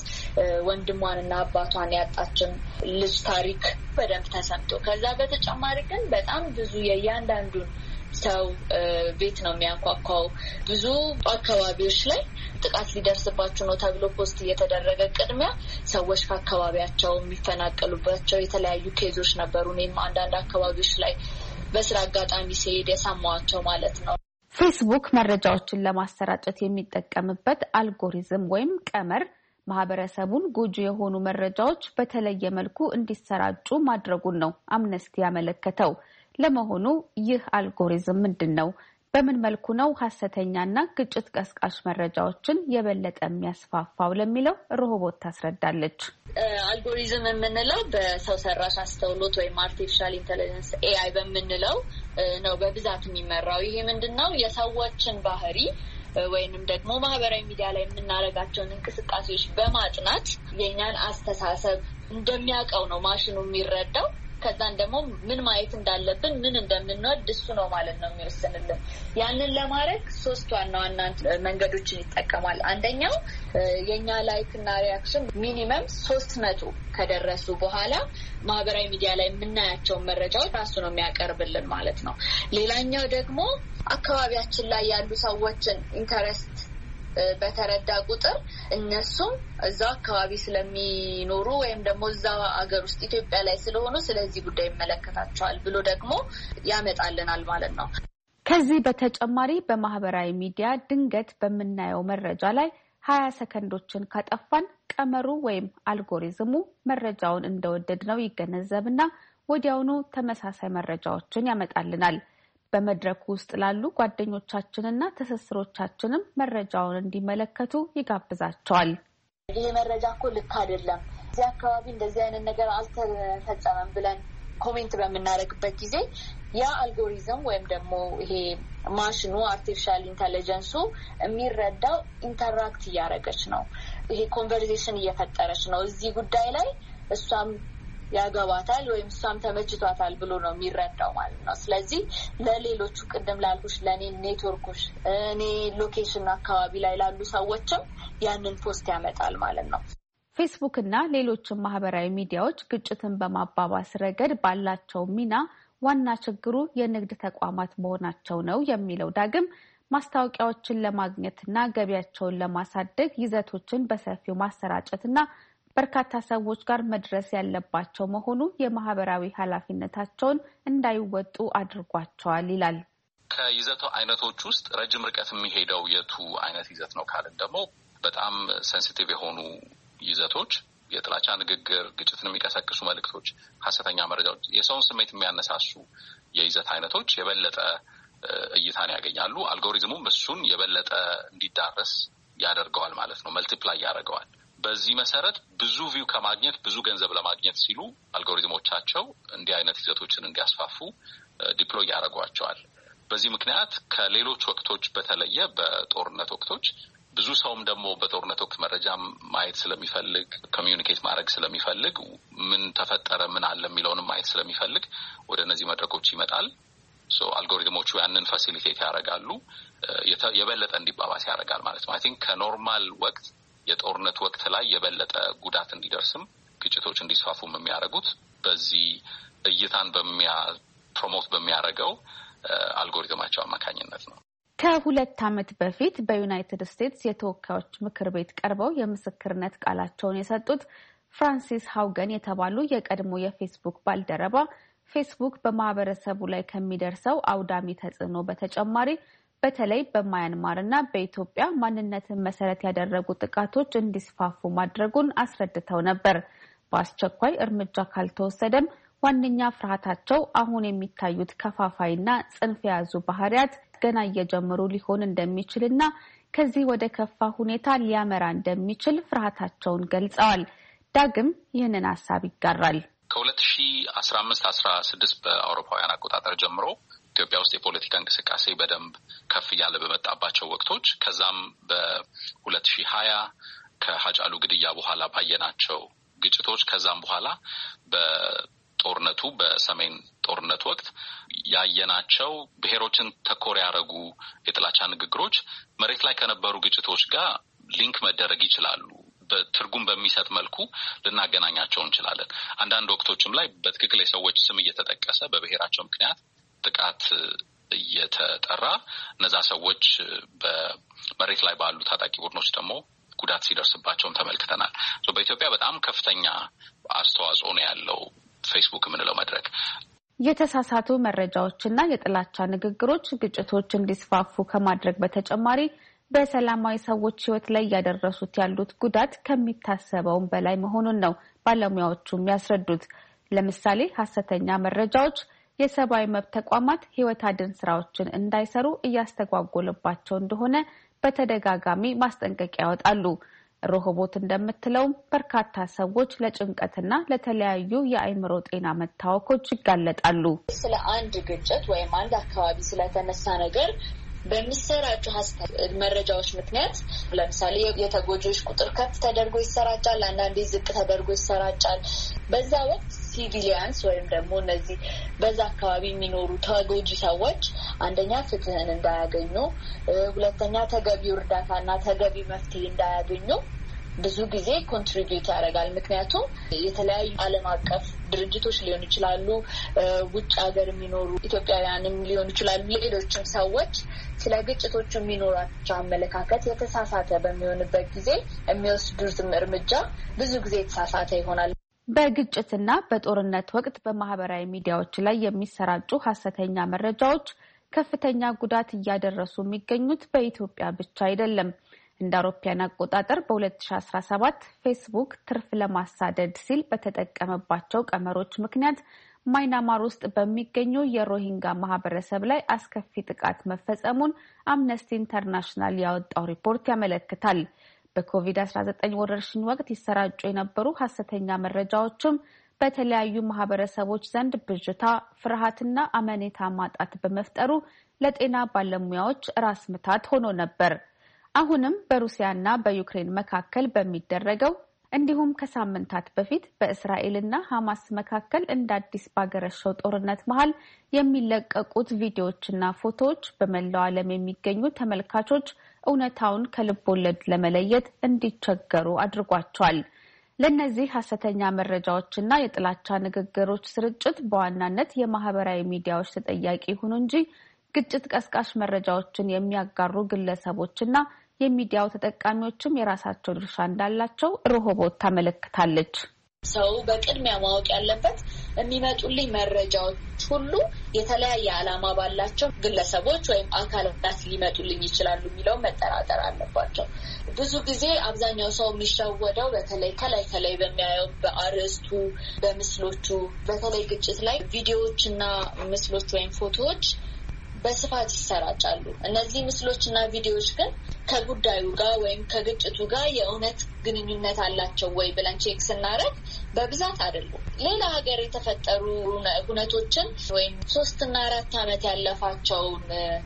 Speaker 8: ወንድሟንና አባቷን ያጣችን ልጅ ታሪክ በደንብ ተሰምቶ ከዛ በተጨማሪ ግን በጣም ብዙ የእያንዳንዱን ሰው ቤት ነው የሚያንኳኳው። ብዙ አካባቢዎች ላይ ጥቃት ሊደርስባቸው ነው ተብሎ ፖስት እየተደረገ ቅድሚያ ሰዎች ከአካባቢያቸው የሚፈናቀሉባቸው የተለያዩ ኬዞች ነበሩ። እኔም አንዳንድ አካባቢዎች ላይ በስራ አጋጣሚ ሲሄድ የሰማዋቸው ማለት ነው።
Speaker 6: ፌስቡክ መረጃዎችን ለማሰራጨት የሚጠቀምበት አልጎሪዝም ወይም ቀመር ማህበረሰቡን ጎጂ የሆኑ መረጃዎች በተለየ መልኩ እንዲሰራጩ ማድረጉን ነው አምነስቲ ያመለከተው። ለመሆኑ ይህ አልጎሪዝም ምንድን ነው? በምን መልኩ ነው ሀሰተኛና ግጭት ቀስቃሽ መረጃዎችን የበለጠ የሚያስፋፋው ለሚለው ርሆቦት ታስረዳለች።
Speaker 8: አልጎሪዝም የምንለው በሰው ሰራሽ አስተውሎት ወይም አርቲፊሻል ኢንተለጀንስ ኤአይ በምንለው ነው በብዛት የሚመራው። ይሄ ምንድን ነው? የሰዎችን ባህሪ ወይንም ደግሞ ማህበራዊ ሚዲያ ላይ የምናደርጋቸውን እንቅስቃሴዎች በማጥናት የኛን አስተሳሰብ እንደሚያውቀው ነው ማሽኑ የሚረዳው። ከዛን ደግሞ ምን ማየት እንዳለብን ምን እንደምንወድ እሱ ነው ማለት ነው የሚወስንልን። ያንን ለማድረግ 3 ዋና ዋና መንገዶችን ይጠቀማል። አንደኛው የኛ ላይክ እና ሪያክሽን ሚኒመም 300 ከደረሱ በኋላ ማህበራዊ ሚዲያ ላይ የምናያቸውን መረጃዎች ራሱ ነው የሚያቀርብልን ማለት ነው። ሌላኛው ደግሞ አካባቢያችን ላይ ያሉ ሰዎችን ኢንተረስት በተረዳ ቁጥር እነሱም እዛው አካባቢ ስለሚኖሩ ወይም ደግሞ እዛው አገር ውስጥ ኢትዮጵያ ላይ ስለሆኑ ስለዚህ ጉዳይ ይመለከታቸዋል ብሎ ደግሞ ያመጣልናል ማለት ነው።
Speaker 6: ከዚህ በተጨማሪ በማህበራዊ ሚዲያ ድንገት በምናየው መረጃ ላይ 20 ሰከንዶችን ካጠፋን ቀመሩ ወይም አልጎሪዝሙ መረጃውን እንደወደድነው ይገነዘብና ወዲያውኑ ተመሳሳይ መረጃዎችን ያመጣልናል። በመድረኩ ውስጥ ላሉ ጓደኞቻችንና ትስስሮቻችንም መረጃውን እንዲመለከቱ ይጋብዛቸዋል።
Speaker 8: ይሄ መረጃ እኮ ልክ አይደለም፣ እዚህ አካባቢ እንደዚህ አይነት ነገር አልተፈጸመም ብለን ኮሜንት በምናደርግበት ጊዜ ያ አልጎሪዝም ወይም ደግሞ ይሄ ማሽኑ አርቲፊሻል ኢንተለጀንሱ የሚረዳው ኢንተራክት እያደረገች ነው፣ ይሄ ኮንቨርሴሽን እየፈጠረች ነው እዚህ ጉዳይ ላይ እሷም ያገባታል ወይም እሷም ተመችቷታል ብሎ ነው የሚረዳው ማለት ነው። ስለዚህ ለሌሎቹ ቅድም ላልኩሽ ለኔ ኔትወርኮች እኔ ሎኬሽን አካባቢ ላይ ላሉ ሰዎችም ያንን ፖስት ያመጣል ማለት ነው።
Speaker 6: ፌስቡክ እና ሌሎችም ማህበራዊ ሚዲያዎች ግጭትን በማባባስ ረገድ ባላቸው ሚና ዋና ችግሩ የንግድ ተቋማት መሆናቸው ነው የሚለው ዳግም ማስታወቂያዎችን ለማግኘትና ገቢያቸውን ለማሳደግ ይዘቶችን በሰፊው ማሰራጨትና በርካታ ሰዎች ጋር መድረስ ያለባቸው መሆኑ የማህበራዊ ኃላፊነታቸውን እንዳይወጡ አድርጓቸዋል ይላል።
Speaker 7: ከይዘቱ አይነቶች ውስጥ ረጅም ርቀት የሚሄደው የቱ አይነት ይዘት ነው ካልን ደግሞ በጣም ሴንሲቲቭ የሆኑ ይዘቶች፣ የጥላቻ ንግግር፣ ግጭትን የሚቀሰቅሱ መልእክቶች፣ ሐሰተኛ መረጃዎች፣ የሰውን ስሜት የሚያነሳሱ የይዘት አይነቶች የበለጠ እይታን ያገኛሉ። አልጎሪዝሙም እሱን የበለጠ እንዲዳረስ ያደርገዋል ማለት ነው፣ መልቲፕላይ ያደርገዋል። በዚህ መሰረት ብዙ ቪው ከማግኘት ብዙ ገንዘብ ለማግኘት ሲሉ አልጎሪዝሞቻቸው እንዲህ አይነት ይዘቶችን እንዲያስፋፉ ዲፕሎይ ያደርጓቸዋል። በዚህ ምክንያት ከሌሎች ወቅቶች በተለየ በጦርነት ወቅቶች ብዙ ሰውም ደግሞ በጦርነት ወቅት መረጃ ማየት ስለሚፈልግ ኮሚዩኒኬት ማድረግ ስለሚፈልግ ምን ተፈጠረ ምን አለ የሚለውንም ማየት ስለሚፈልግ ወደ እነዚህ መድረኮች ይመጣል። አልጎሪዝሞቹ ያንን ፋሲሊቴት ያደርጋሉ፣ የበለጠ እንዲባባስ ያደርጋል ማለት ነው። አይ ቲንክ ከኖርማል ወቅት የጦርነት ወቅት ላይ የበለጠ ጉዳት እንዲደርስም ግጭቶች እንዲስፋፉም የሚያደርጉት በዚህ እይታን ፕሮሞት በሚያደርገው አልጎሪዝማቸው አማካኝነት ነው።
Speaker 6: ከ2 ዓመት በፊት በዩናይትድ ስቴትስ የተወካዮች ምክር ቤት ቀርበው የምስክርነት ቃላቸውን የሰጡት ፍራንሲስ ሃውገን የተባሉ የቀድሞ የፌስቡክ ባልደረባ ፌስቡክ በማህበረሰቡ ላይ ከሚደርሰው አውዳሚ ተጽዕኖ በተጨማሪ በተለይ በማያንማር እና በኢትዮጵያ ማንነትን መሰረት ያደረጉ ጥቃቶች እንዲስፋፉ ማድረጉን አስረድተው ነበር። በአስቸኳይ እርምጃ ካልተወሰደም ዋነኛ ፍርሃታቸው አሁን የሚታዩት ከፋፋይና ጽንፍ የያዙ ባህሪያት ገና እየጀመሩ ሊሆን እንደሚችልና ከዚህ ወደ ከፋ ሁኔታ ሊያመራ እንደሚችል ፍርሃታቸውን ገልጸዋል። ዳግም ይህንን ሀሳብ ይጋራል።
Speaker 7: ከ2015-16 በአውሮፓውያን አቆጣጠር ጀምሮ ኢትዮጵያ ውስጥ የፖለቲካ እንቅስቃሴ በደንብ ከፍ እያለ በመጣባቸው ወቅቶች ከዛም በ2020 ከሀጫሉ ግድያ በኋላ ባየናቸው ግጭቶች ከዛም በኋላ በጦርነቱ በሰሜን ጦርነት ወቅት ያየናቸው ብሔሮችን ተኮር ያደረጉ የጥላቻ ንግግሮች መሬት ላይ ከነበሩ ግጭቶች ጋር ሊንክ መደረግ ይችላሉ። በትርጉም በሚሰጥ መልኩ ልናገናኛቸው እንችላለን። አንዳንድ ወቅቶችም ላይ በትክክል የሰዎች ስም እየተጠቀሰ በብሔራቸው ምክንያት ጥቃት እየተጠራ እነዛ ሰዎች በመሬት ላይ ባሉ ታጣቂ ቡድኖች ደግሞ ጉዳት ሲደርስባቸውም ተመልክተናል። በኢትዮጵያ በጣም ከፍተኛ አስተዋጽኦ ነው ያለው ፌስቡክ የምንለው መድረክ።
Speaker 6: የተሳሳቱ መረጃዎችና የጥላቻ ንግግሮች ግጭቶች እንዲስፋፉ ከማድረግ በተጨማሪ በሰላማዊ ሰዎች ሕይወት ላይ ያደረሱት ያሉት ጉዳት ከሚታሰበውም በላይ መሆኑን ነው ባለሙያዎቹ የሚያስረዱት። ለምሳሌ ሐሰተኛ መረጃዎች የሰብአዊ መብት ተቋማት ሕይወት አድን ስራዎችን እንዳይሰሩ እያስተጓጎለባቸው እንደሆነ በተደጋጋሚ ማስጠንቀቂያ ያወጣሉ። ሮሆቦት እንደምትለውም በርካታ ሰዎች ለጭንቀትና ለተለያዩ የአእምሮ ጤና መታወኮች ይጋለጣሉ።
Speaker 8: ስለ አንድ ግጭት ወይም አንድ አካባቢ ስለተነሳ ነገር በሚሰራጩ መረጃዎች ምክንያት ለምሳሌ የተጎጂዎች ቁጥር ከፍ ተደርጎ ይሰራጫል፣ አንዳንዴ ዝቅ ተደርጎ ይሰራጫል። በዛ ወቅት ሲቪሊያንስ ወይም ደግሞ እነዚህ በዛ አካባቢ የሚኖሩ ተጎጂ ሰዎች አንደኛ ፍትህን እንዳያገኙ፣ ሁለተኛ ተገቢው እርዳታና ተገቢ መፍትሄ እንዳያገኙ ብዙ ጊዜ ኮንትሪቢዩት ያደርጋል። ምክንያቱም የተለያዩ ዓለም አቀፍ ድርጅቶች ሊሆኑ ይችላሉ፣ ውጭ ሀገር የሚኖሩ ኢትዮጵያውያንም ሊሆኑ ይችላሉ፣ ሌሎችም ሰዎች ስለ ግጭቶቹ የሚኖራቸው አመለካከት የተሳሳተ በሚሆንበት ጊዜ የሚወስዱትም እርምጃ ብዙ ጊዜ የተሳሳተ ይሆናል።
Speaker 6: በግጭትና በጦርነት ወቅት በማህበራዊ ሚዲያዎች ላይ የሚሰራጩ ሐሰተኛ መረጃዎች ከፍተኛ ጉዳት እያደረሱ የሚገኙት በኢትዮጵያ ብቻ አይደለም። እንደ አውሮፓውያን አቆጣጠር በ2017 ፌስቡክ ትርፍ ለማሳደድ ሲል በተጠቀመባቸው ቀመሮች ምክንያት ማይናማር ውስጥ በሚገኙ የሮሂንጋ ማህበረሰብ ላይ አስከፊ ጥቃት መፈጸሙን አምነስቲ ኢንተርናሽናል ያወጣው ሪፖርት ያመለክታል። በኮቪድ-19 ወረርሽኝ ወቅት ይሰራጩ የነበሩ ሐሰተኛ መረጃዎችም በተለያዩ ማህበረሰቦች ዘንድ ብዥታ፣ ፍርሃትና አመኔታ ማጣት በመፍጠሩ ለጤና ባለሙያዎች ራስ ምታት ሆኖ ነበር። አሁንም በሩሲያና በዩክሬን መካከል በሚደረገው እንዲሁም ከሳምንታት በፊት በእስራኤልና ሐማስ መካከል እንደ አዲስ ባገረሸው ጦርነት መሃል የሚለቀቁት ቪዲዮዎችና ፎቶዎች በመላው ዓለም የሚገኙ ተመልካቾች እውነታውን ከልብ ወለድ ለመለየት እንዲቸገሩ አድርጓቸዋል። ለእነዚህ ሐሰተኛ መረጃዎችና የጥላቻ ንግግሮች ስርጭት በዋናነት የማህበራዊ ሚዲያዎች ተጠያቂ ይሁኑ እንጂ ግጭት ቀስቃሽ መረጃዎችን የሚያጋሩ ግለሰቦችና የሚዲያው ተጠቃሚዎችም የራሳቸው ድርሻ እንዳላቸው ሮሆቦት ታመለክታለች።
Speaker 8: ሰው በቅድሚያ ማወቅ ያለበት የሚመጡልኝ መረጃዎች ሁሉ የተለያየ ዓላማ ባላቸው ግለሰቦች ወይም አካላት ሊመጡልኝ ይችላሉ የሚለው መጠራጠር አለባቸው። ብዙ ጊዜ አብዛኛው ሰው የሚሸወደው በተለይ ከላይ በሚያየው በአርዕስቱ፣ በምስሎቹ፣ በተለይ ግጭት ላይ ቪዲዮዎችና ምስሎች ወይም ፎቶዎች በስፋት ይሰራጫሉ። እነዚህ ምስሎችና ቪዲዮዎች ግን ከጉዳዩ ጋር ወይም ከግጭቱ ጋር የእውነት ግንኙነት አላቸው ወይ ብለን ቼክ ስናደርግ በብዛት አይደሉም። ሌላ ሀገር የተፈጠሩ ሁነቶችን ወይም 3 እና 4 ዓመት ያለፋቸውን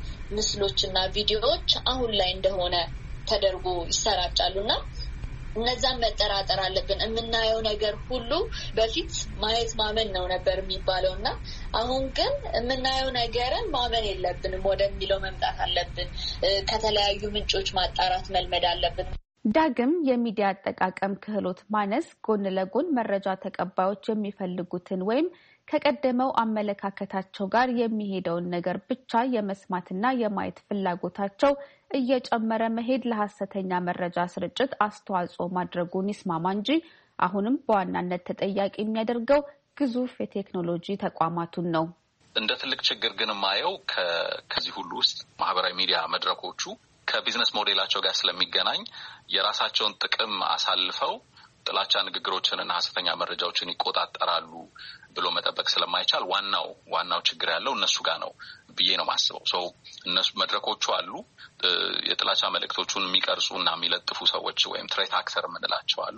Speaker 8: ምስሎችና ቪዲዮዎች አሁን ላይ እንደሆነ ተደርጎ ይሰራጫሉና እነዛን መጠራጠር አለብን። የምናየው ነገር ሁሉ በፊት ማየት ማመን ነው ነበር የሚባለው እና አሁን ግን የምናየው ነገርን ማመን የለብንም ወደሚለው መምጣት አለብን። ከተለያዩ ምንጮች ማጣራት መልመድ አለብን።
Speaker 6: ዳግም የሚዲያ አጠቃቀም ክህሎት ማነስ ጎን ለጎን መረጃ ተቀባዮች የሚፈልጉትን ወይም ከቀደመው አመለካከታቸው ጋር የሚሄደውን ነገር ብቻ የመስማትና የማየት ፍላጎታቸው እየጨመረ መሄድ ለሐሰተኛ መረጃ ስርጭት አስተዋጽኦ ማድረጉን ይስማማ እንጂ አሁንም በዋናነት ተጠያቂ የሚያደርገው ግዙፍ የቴክኖሎጂ ተቋማቱን ነው።
Speaker 7: እንደ ትልቅ ችግር ግን የማየው ከዚህ ሁሉ ውስጥ ማህበራዊ ሚዲያ መድረኮቹ ከቢዝነስ ሞዴላቸው ጋር ስለሚገናኝ የራሳቸውን ጥቅም አሳልፈው ጥላቻ ንግግሮችንና ሐሰተኛ መረጃዎችን ይቆጣጠራሉ ብሎ መጠበቅ ስለማይቻል ዋናው ችግር ያለው እነሱ ጋር ነው ብዬ ነው ማስበው። ሰው እነሱ መድረኮቹ አሉ፣ የጥላቻ መልእክቶቹን የሚቀርጹ እና የሚለጥፉ ሰዎች ወይም ትሬት አክተር የምንላቸው አሉ።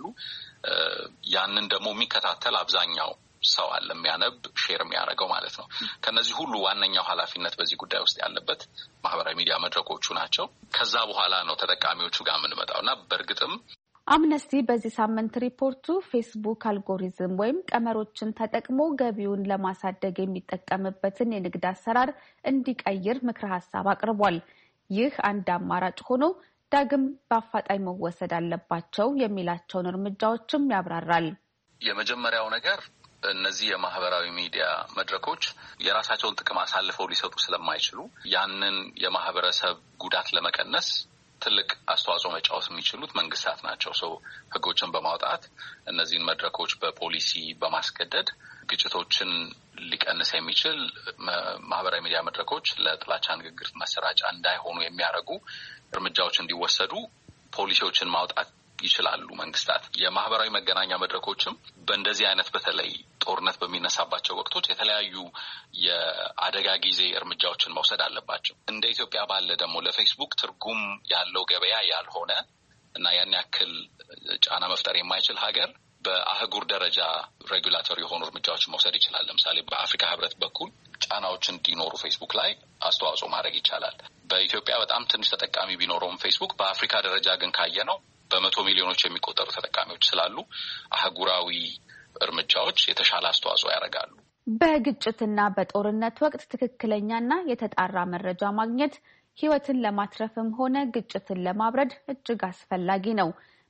Speaker 7: ያንን ደግሞ የሚከታተል አብዛኛው ሰው አለ፣ የሚያነብ ሼር የሚያደርገው ማለት ነው። ከነዚህ ሁሉ ዋነኛው ኃላፊነት በዚህ ጉዳይ ውስጥ ያለበት ማህበራዊ ሚዲያ መድረኮቹ ናቸው። ከዛ በኋላ ነው ተጠቃሚዎቹ ጋር የምንመጣው እና በእርግጥም
Speaker 6: አምነስቲ በዚህ ሳምንት ሪፖርቱ ፌስቡክ አልጎሪዝም ወይም ቀመሮችን ተጠቅሞ ገቢውን ለማሳደግ የሚጠቀምበትን የንግድ አሰራር እንዲቀይር ምክረ ሀሳብ አቅርቧል። ይህ አንድ አማራጭ ሆኖ ዳግም በአፋጣኝ መወሰድ አለባቸው የሚላቸውን እርምጃዎችም ያብራራል።
Speaker 7: የመጀመሪያው ነገር እነዚህ የማህበራዊ ሚዲያ መድረኮች የራሳቸውን ጥቅም አሳልፈው ሊሰጡ ስለማይችሉ ያንን የማህበረሰብ ጉዳት ለመቀነስ ትልቅ አስተዋጽኦ መጫወት የሚችሉት መንግስታት ናቸው። ሰው ህጎችን በማውጣት እነዚህን መድረኮች በፖሊሲ በማስገደድ ግጭቶችን ሊቀንስ የሚችል ማህበራዊ ሚዲያ መድረኮች ለጥላቻ ንግግር መሰራጫ እንዳይሆኑ የሚያደርጉ እርምጃዎች እንዲወሰዱ ፖሊሲዎችን ማውጣት ይችላሉ መንግስታት። የማህበራዊ መገናኛ መድረኮችም በእንደዚህ አይነት በተለይ ጦርነት በሚነሳባቸው ወቅቶች የተለያዩ የአደጋ ጊዜ እርምጃዎችን መውሰድ አለባቸው። እንደ ኢትዮጵያ ባለ ደግሞ ለፌስቡክ ትርጉም ያለው ገበያ ያልሆነ እና ያን ያክል ጫና መፍጠር የማይችል ሀገር በአህጉር ደረጃ ሬጉላቶሪ የሆኑ እርምጃዎችን መውሰድ ይችላል። ለምሳሌ በአፍሪካ ህብረት በኩል ጫናዎች እንዲኖሩ ፌስቡክ ላይ አስተዋጽኦ ማድረግ ይቻላል። በኢትዮጵያ በጣም ትንሽ ተጠቃሚ ቢኖረውም ፌስቡክ በአፍሪካ ደረጃ ግን ካየ ነው በመቶ ሚሊዮኖች የሚቆጠሩ ተጠቃሚዎች ስላሉ አህጉራዊ እርምጃዎች የተሻለ አስተዋጽኦ ያደርጋሉ።
Speaker 6: በግጭትና በጦርነት ወቅት ትክክለኛና የተጣራ መረጃ ማግኘት ህይወትን ለማትረፍም ሆነ ግጭትን ለማብረድ እጅግ አስፈላጊ ነው።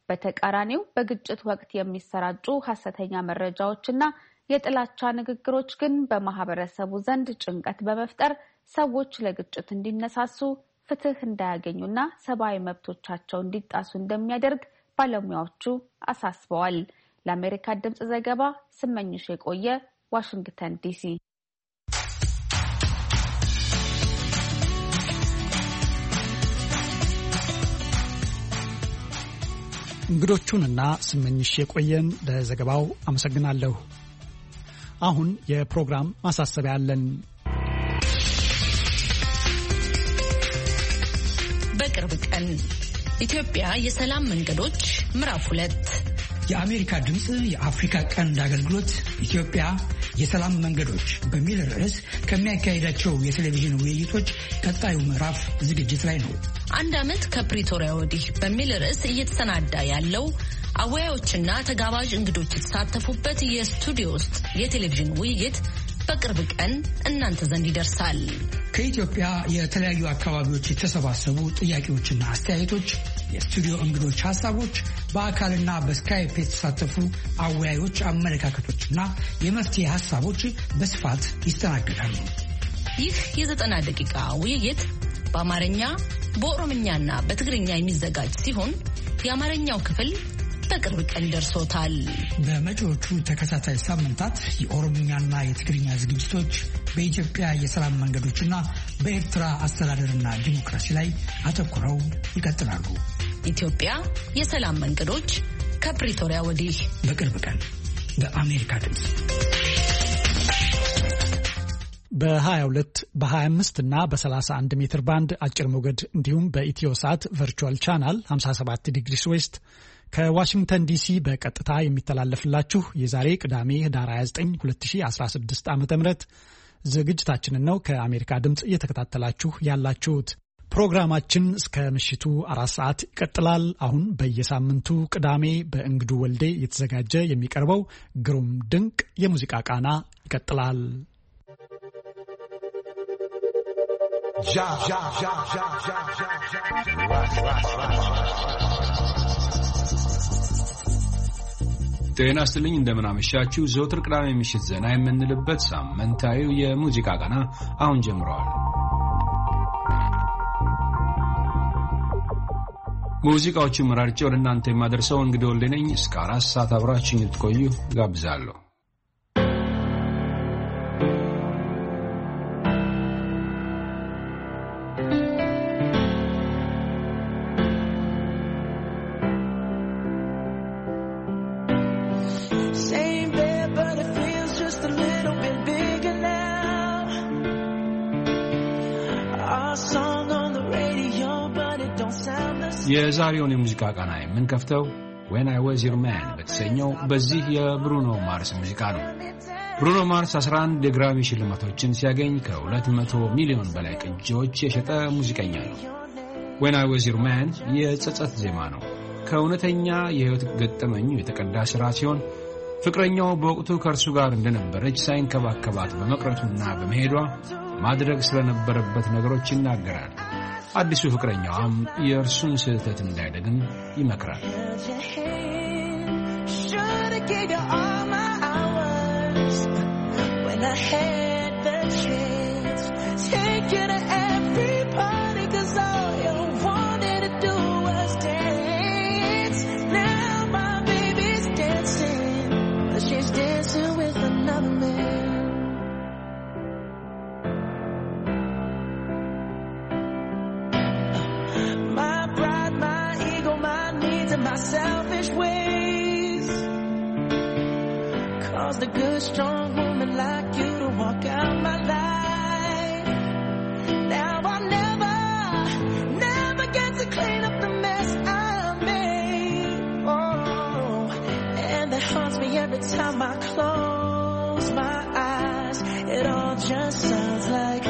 Speaker 6: በተቃራኒው በግጭት ወቅት የሚሰራጩ ሐሰተኛ መረጃዎችና የጥላቻ ንግግሮች ግን በማህበረሰቡ ዘንድ ጭንቀት በመፍጠር ሰዎች ለግጭት እንዲነሳሱ፣ ፍትህ እንዳያገኙና ሰብአዊ መብቶቻቸው እንዲጣሱ እንደሚያደርግ ባለሙያዎቹ አሳስበዋል። ለአሜሪካ ድምጽ ዘገባ ስመኝሽ የቆየ ዋሽንግተን ዲሲ።
Speaker 1: እንግዶቹንና ስመኝሽ የቆየን ለዘገባው አመሰግናለሁ። አሁን የፕሮግራም ማሳሰቢያ አለን።
Speaker 9: በቅርብ ቀን ኢትዮጵያ የሰላም መንገዶች ምዕራፍ 2
Speaker 10: የአሜሪካ ድምጽ የአፍሪካ ቀንድ አገልግሎት ኢትዮጵያ የሰላም መንገዶች በሚል ርዕስ ከሚያካሂዳቸው የቴሌቪዥን ውይይቶች ቀጣዩ ምዕራፍ ዝግጅት ላይ ነው።
Speaker 9: 1 ዓመት ከፕሪቶሪያ ወዲህ በሚል ርዕስ እየተሰናዳ ያለው አወያዮችና ተጋባዥ እንግዶች የተሳተፉበት የስቱዲዮ ውስጥ የቴሌቪዥን ውይይት በቅርብ ቀን እናንተ ዘንድ ይደርሳል።
Speaker 10: ከኢትዮጵያ የተለያዩ አካባቢዎች የተሰባሰቡ ጥያቄዎችና አስተያየቶች፣ የስቱዲዮ እንግዶች ሀሳቦች፣ በአካልና በስካይፕ የተሳተፉ አወያዮች አመለካከቶችና የመፍትሄ ሀሳቦች በስፋት ይስተናገዳሉ።
Speaker 9: ይህ የ90 ደቂቃ ውይይት በአማርኛ በኦሮምኛና በትግርኛ የሚዘጋጅ ሲሆን የአማርኛው ክፍል በቅርብ ቀን ደርሶታል።
Speaker 10: በመጪዎቹ ተከታታይ ሳምንታት የኦሮምኛና የትግርኛ ዝግጅቶች በኢትዮጵያ የሰላም መንገዶችና በኤርትራ አስተዳደርና ዲሞክራሲ ላይ አተኩረው ይቀጥላሉ።
Speaker 9: ኢትዮጵያ የሰላም መንገዶች ከፕሪቶሪያ ወዲህ
Speaker 10: በቅርብ ቀን በአሜሪካ ድምጽ
Speaker 1: በ22 በ25 እና በ31 ሜትር ባንድ አጭር ሞገድ እንዲሁም በኢትዮሳት ቨርቹዋል ቻናል 57 ዲግሪስ ዌስት ከዋሽንግተን ዲሲ በቀጥታ የሚተላለፍላችሁ የዛሬ ቅዳሜ ህዳር 29 2016 ዓ.ም ዝግጅታችንን ነው ከአሜሪካ ድምጽ እየተከታተላችሁ ያላችሁት። ፕሮግራማችን እስከ ምሽቱ 4 ሰዓት ይቀጥላል። አሁን በየሳምንቱ ቅዳሜ በእንግዱ ወልዴ የተዘጋጀ የሚቀርበው ግሩም ድንቅ የሙዚቃ ቃና ይቀጥላል።
Speaker 11: ጤና ይስጥልኝ፣ እንደምን አመሻችሁ። ዘወትር ቅዳሜ ምሽት ዘና የምንልበት ሳምንታዊው የሙዚቃ ቃና አሁን ጀምረዋል። ሙዚቃዎቹን መራርጬ ወደ እናንተ የማደርሰው እንግዲህ ወልዴ ነኝ። እስከ 4 ሰዓት አብራችሁኝ ልትቆዩ ጋብዛለሁ። የዛሬውን የሙዚቃ ቃና የምንከፍተው When I Was Your Man በተሰኘው በዚህ የብሩኖ ማርስ ሙዚቃ ነው። ብሩኖ ማርስ 11 የግራሚ ሽልማቶችን ሲያገኝ ከ200 ሚሊዮን በላይ ቅጂዎች የሸጠ ሙዚቀኛ ነው። When I Was Your Man የጸጸት ዜማ ነው። ከእውነተኛ የህይወት ገጠመኙ የተቀዳ ስራ ሲሆን ፍቅረኛው በወቅቱ ከእርሱ ጋር እንደነበረች ሳይንከባከባት በመቅረቱና በመሄዷ ማድረግ ስለነበረበት ነገሮች ይናገራል። አዲሱ ፍቅረኛዋም የእርሱን ስህተት እንዳይደግም ይመክራል።
Speaker 12: Selfish ways cause the good strong woman like you to walk out my life. Now I'll never get to clean up the mess I made. Oh, and that haunts me every time I close my eyes. It all just sounds like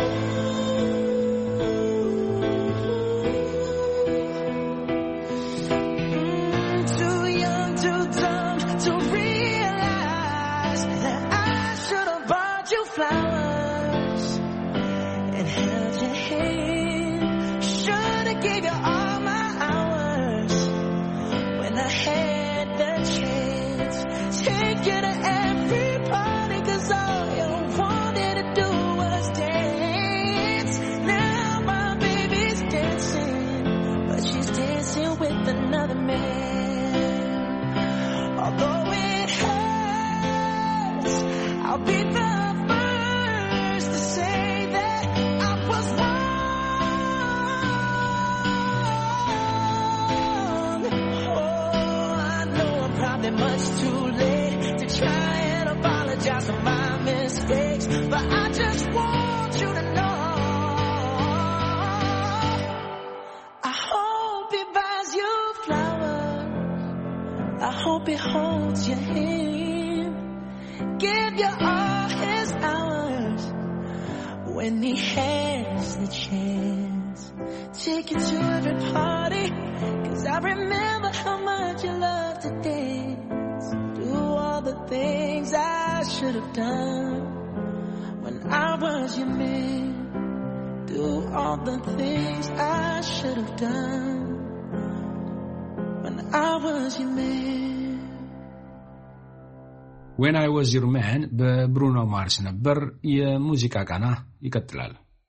Speaker 12: flowers and held your hand. Should have gave you all my hours when I had the chance. Take you to every party, 'cause all you wanted to do was dance. Now my baby's dancing, but she's dancing with another man. Although it hurts, I'll be the first to say that I was wrong. Oh, I know I'm probably much too late to try and apologize for my mistakes, but I just want you to know I hope he buys you flowers, I hope he holds your hand, give you all his hours when he has the chance. Take you to every party, 'cause I remember how much you loved to dance. Do all the things I should have done when I was your man. Do all the things I should have done when I was your man.
Speaker 11: When I Was Your Man በብሩኖ ማርስ ነበር። የሙዚቃ ቃና ይቀጥላል።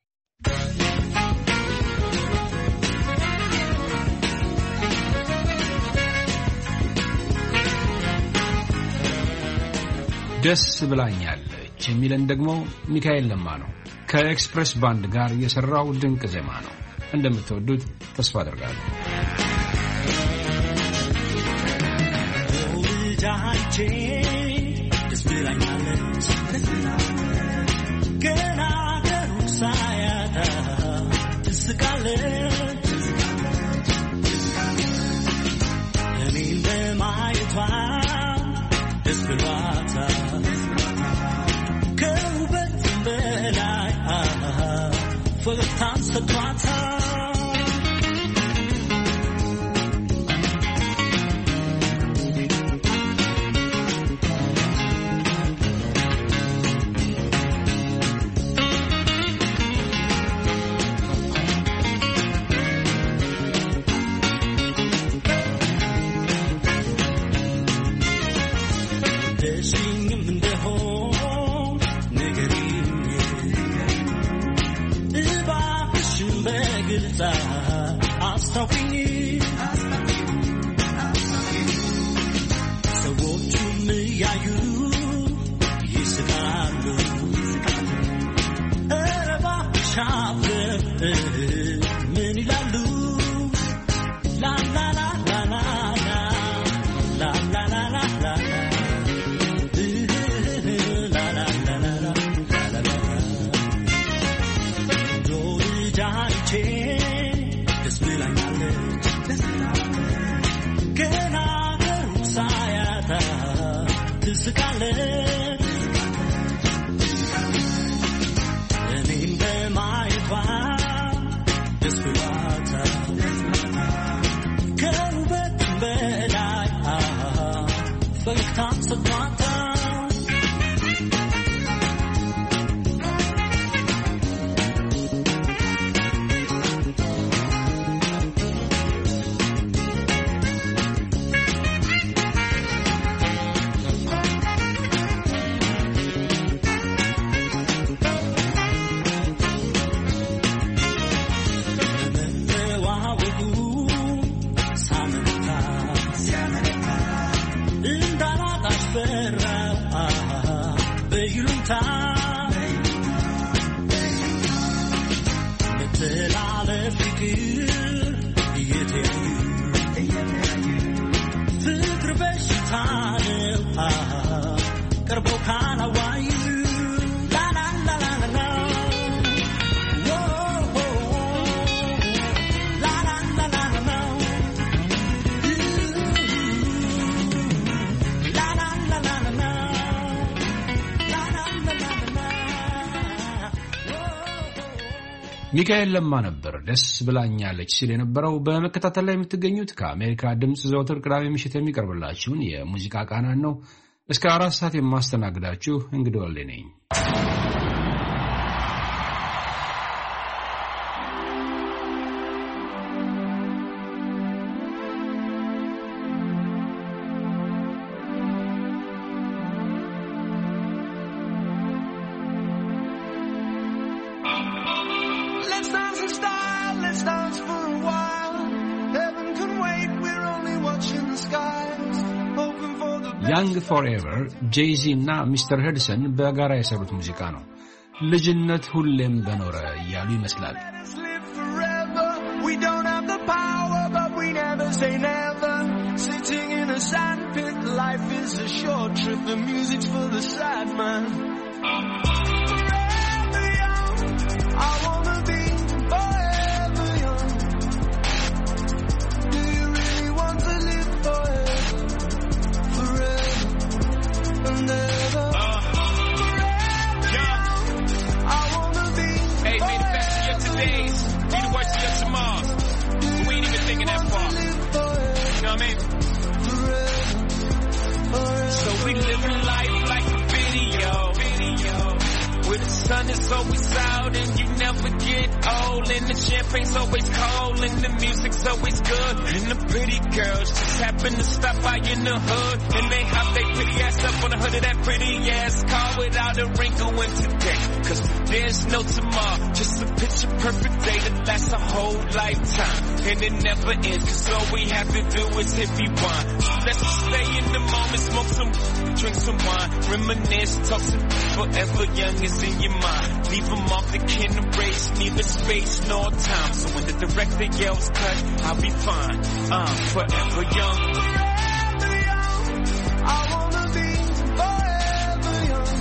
Speaker 11: ደስ ብላኛለች የሚለን ደግሞ ሚካኤል ለማ ነው። ከኤክስፕሬስ ባንድ ጋር የሰራው ድንቅ ዜማ ነው። እንደምትወዱት ተስፋ አደርጋለሁ። ደስ ብላኛለች ገና ከሩቅ ሳያት ትስቃለች እኔን በማየቷ ደስ ብሏታል ከውበትም በላይ ፈገግታን ሰጥቷታል ሚካኤል ለማ ነበር ደስ ብላኛለች ሲል የነበረው። በመከታተል ላይ የምትገኙት ከአሜሪካ ድምጽ ዘወትር ቅዳሜ ምሽት የሚቀርብላችሁን የሙዚቃ ቃናን ነው። እስከ 4 ሰዓት የማስተናግዳችሁ እንግዲህ ወልዴ ነኝ። Young Forever Jay-Z እና ሚስተር ሄድሰን በጋራ የሰሩት ሙዚቃ ነው። ልጅነት ሁሌም በኖረ እያሉ ይመስላል።
Speaker 12: We don't have the power, but we never say never. Sitting in a sandpit, life is a short trip. The music's for the sad man. Forever young, I wanna be forever young. Do you really want to live forever? Forever and ever. Forever young, I wanna be forever.
Speaker 13: Hey, may the best of your todays be the worst of your tomorrows. We ain't even thinking that far. You know what I mean? So we living life like a video. Where the sun is always out and you never get old, and the champagne's always cold and the music's always good, and the pretty girls just happen to stop by in the hood, and they hop their pretty ass up on the hood of that pretty ass car without a wrinkle in today. Cause there's no tomorrow, just a picture perfect day that lasts a whole lifetime, and it never ends. Cause all we have to do is hit rewind. Let's just stay in the moment, smoke some, drink some wine, reminisce, talk some forever young is in your mind. Leave them off the can erase, neither space nor time. So when the director yells cut, I'll be fine. Forever young.
Speaker 12: Forever young, I wanna be forever young.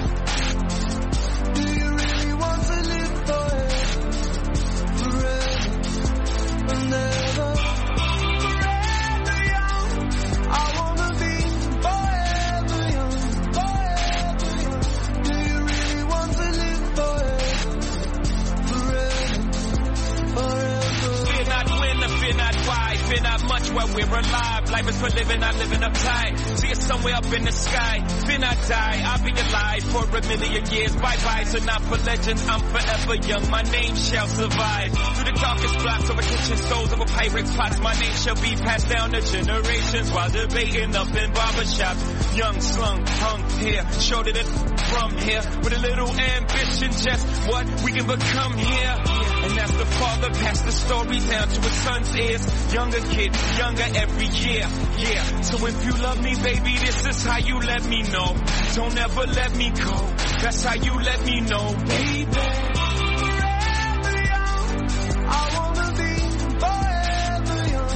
Speaker 12: Do you really want to live forever? Forever and ever. Forever young, I wanna be forever young. Forever young. Do you really want to live forever? Forever.
Speaker 13: Fear not when or fear not why, fear not much while we're alive. Life is for living, not living uptight. See us somewhere up in the sky. Fear not die, I'll be alive for a million years. Bye-bye, so not for legends, I'm forever young. My name shall survive. Through the darkest blocks over kitchen stoves, over pirates' pots, my name shall be passed down to generations while debating up in barbershops. Young, slung, hung here, shorter than from here. With a little ambition, just what we can become here. And as the father passed the story down to his son's ears, younger kid, younger every year. Yeah, so if you love me, baby, this is how you let me know. Don't ever let me go. That's how you let me know, baby.
Speaker 12: Forever young, I wanna be forever young.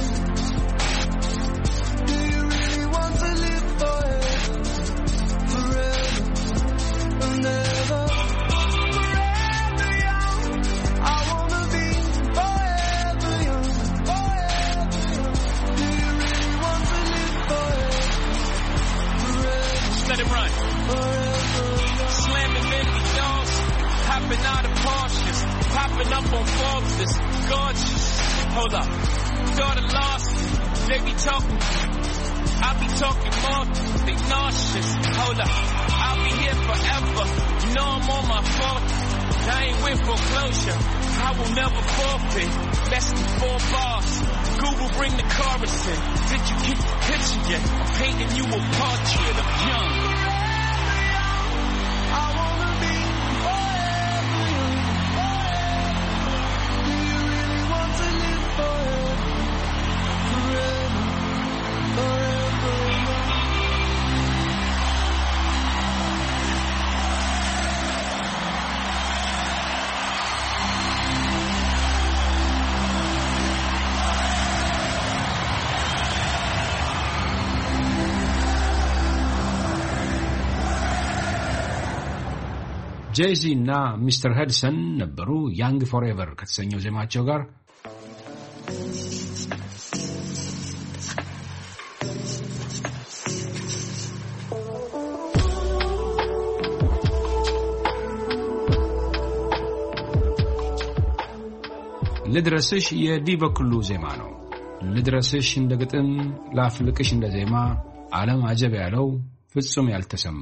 Speaker 12: Do you really want to live forever? Forever and ever. Forever young, I wanna be forever young. Forever young. Do you really want to live forever? Forever.
Speaker 13: Just let it run. Slamming many doors, hopping out of Porsches, popping up on Forbes, this gorgeous. Hold up, daughter lost, they be talking, I be talking more, they nauseous. Hold up, I'll be here forever, you know I'm on my phone. I ain't with foreclosure, I will never forfeit. Less than 4 bars, Google bring the chorus in. Did you get the picture yet? I'm painting you a portrait of young.
Speaker 12: I wanna be forever young. Do you really want to live forever? Forever, forever young.
Speaker 11: ጄዚ እና ሚስተር ሄድሰን ነበሩ ያንግ ፎርኤቨር ከተሰኘው ዜማቸው ጋር። ልድረስሽ የዲበኩሉ ዜማ ነው። ልድረስሽ እንደ ግጥም፣ ላፍልቅሽ እንደ ዜማ፣ ዓለም አጀብ ያለው ፍጹም ያልተሰማ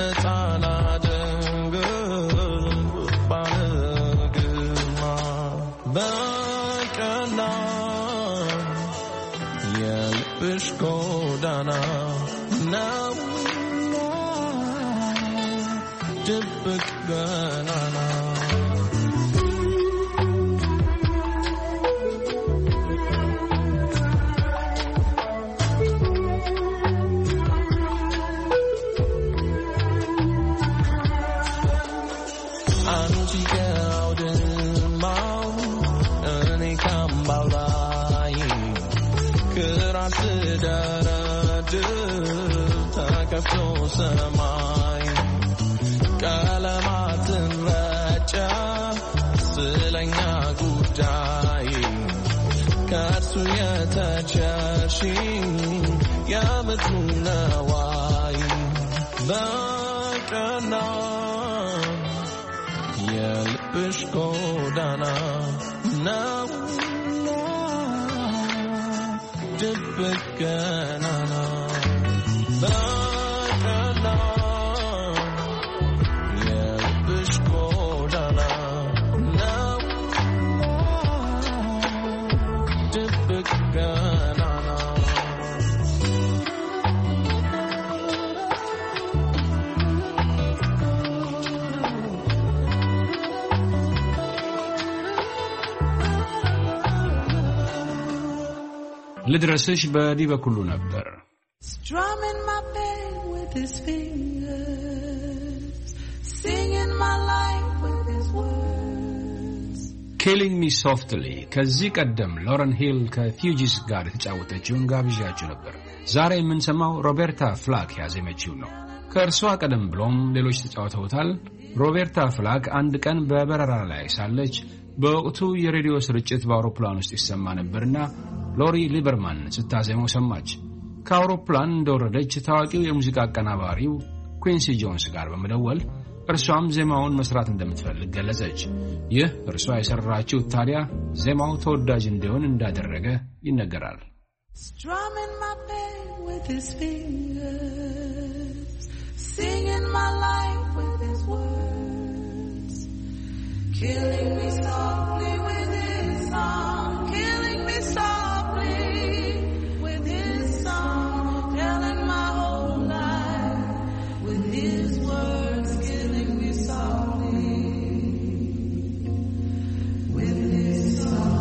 Speaker 12: Banatana jungle Banaguma Bakana Yelpishko Dana Now Dipik Ganana ሰማይ ቀለማትን ረጨ ስለኛ ጉዳይ ከሱ የተቸርሽ የምድሩ ነዋይ በቀና የልብሽ ጎዳና ነውና ድብቅ ገናና
Speaker 11: ልድረስሽ በዲህ በኩሉ ነበር
Speaker 12: strumming my pain with his fingers singing my life with his words
Speaker 11: killing me softly ከዚህ ቀደም ሎረን ሂል ከፊውጂስ ጋር የተጫወተችውን ጋብዣችሁ ነበር ዛሬ የምንሰማው ሮቤርታ ፍላክ ያዜመችው ነው ከእርሷ ቀደም ብሎም ሌሎች ተጫውተውታል ሮቤርታ ፍላክ አንድ ቀን በበረራ ላይ ሳለች በወቅቱ የሬዲዮ ስርጭት በአውሮፕላን ውስጥ ይሰማ ነበርና ሎሪ ሊበርማን ስታዜመው ሰማች ከአውሮፕላን እንደወረደች ታዋቂው የሙዚቃ አቀናባሪው ኩዊንሲ ጆንስ ጋር በመደወል እርሷም ዜማውን መስራት እንደምትፈልግ ገለጸች ይህ እርሷ የሰራችው ታዲያ ዜማው ተወዳጅ እንዲሆን እንዳደረገ ይነገራል
Speaker 12: strumming my pain with his fingers singing my life with his words killing me softly with his song killing me softly with his song telling my whole life with his words killing me softly with his song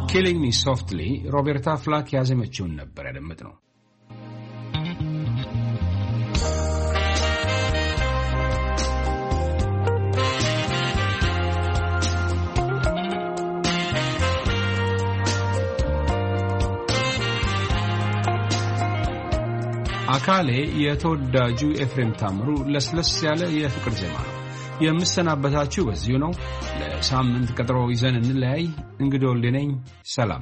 Speaker 11: ኪሊንግ ሚ ሶፍትሊ ሮቤርታ ፍላክ ያዘመችውን ነበር ያደመጥነው። አካሌ የተወዳጁ ኤፍሬም ታምሩ ለስለስ ያለ የፍቅር ዜማ ነው። የምሰናበታችሁ በዚሁ ነው። ለሳምንት ቀጠሮ ይዘን እንለያይ። እንግዲህ ወልዴ ነኝ። ሰላም።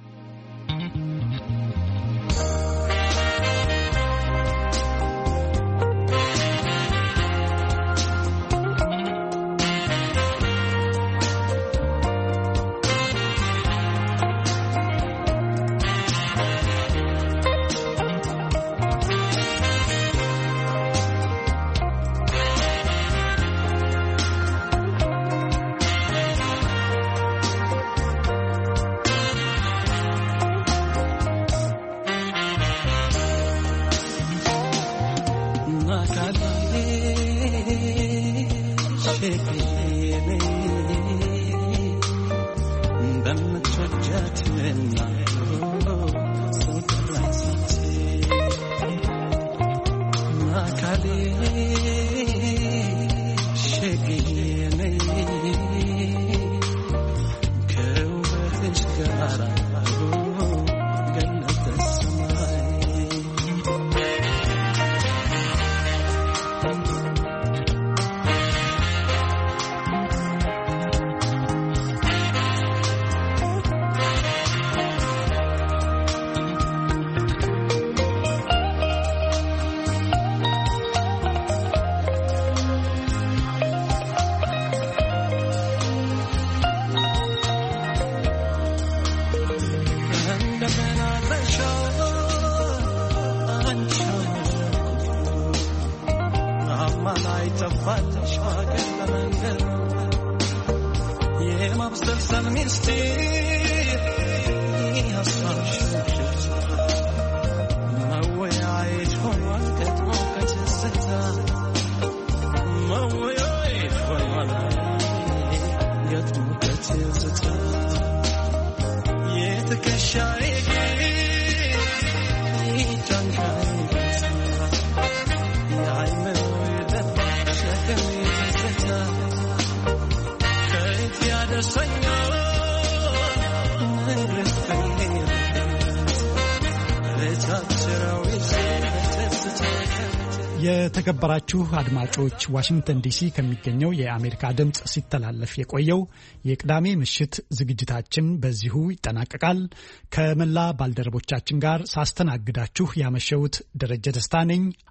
Speaker 1: የተከበራችሁ አድማጮች ዋሽንግተን ዲሲ ከሚገኘው የአሜሪካ ድምጽ ሲተላለፍ የቆየው የቅዳሜ ምሽት ዝግጅታችን በዚሁ ይጠናቀቃል። ከመላ ባልደረቦቻችን ጋር ሳስተናግዳችሁ ያመሸሁት ደረጀ ደስታ ነኝ።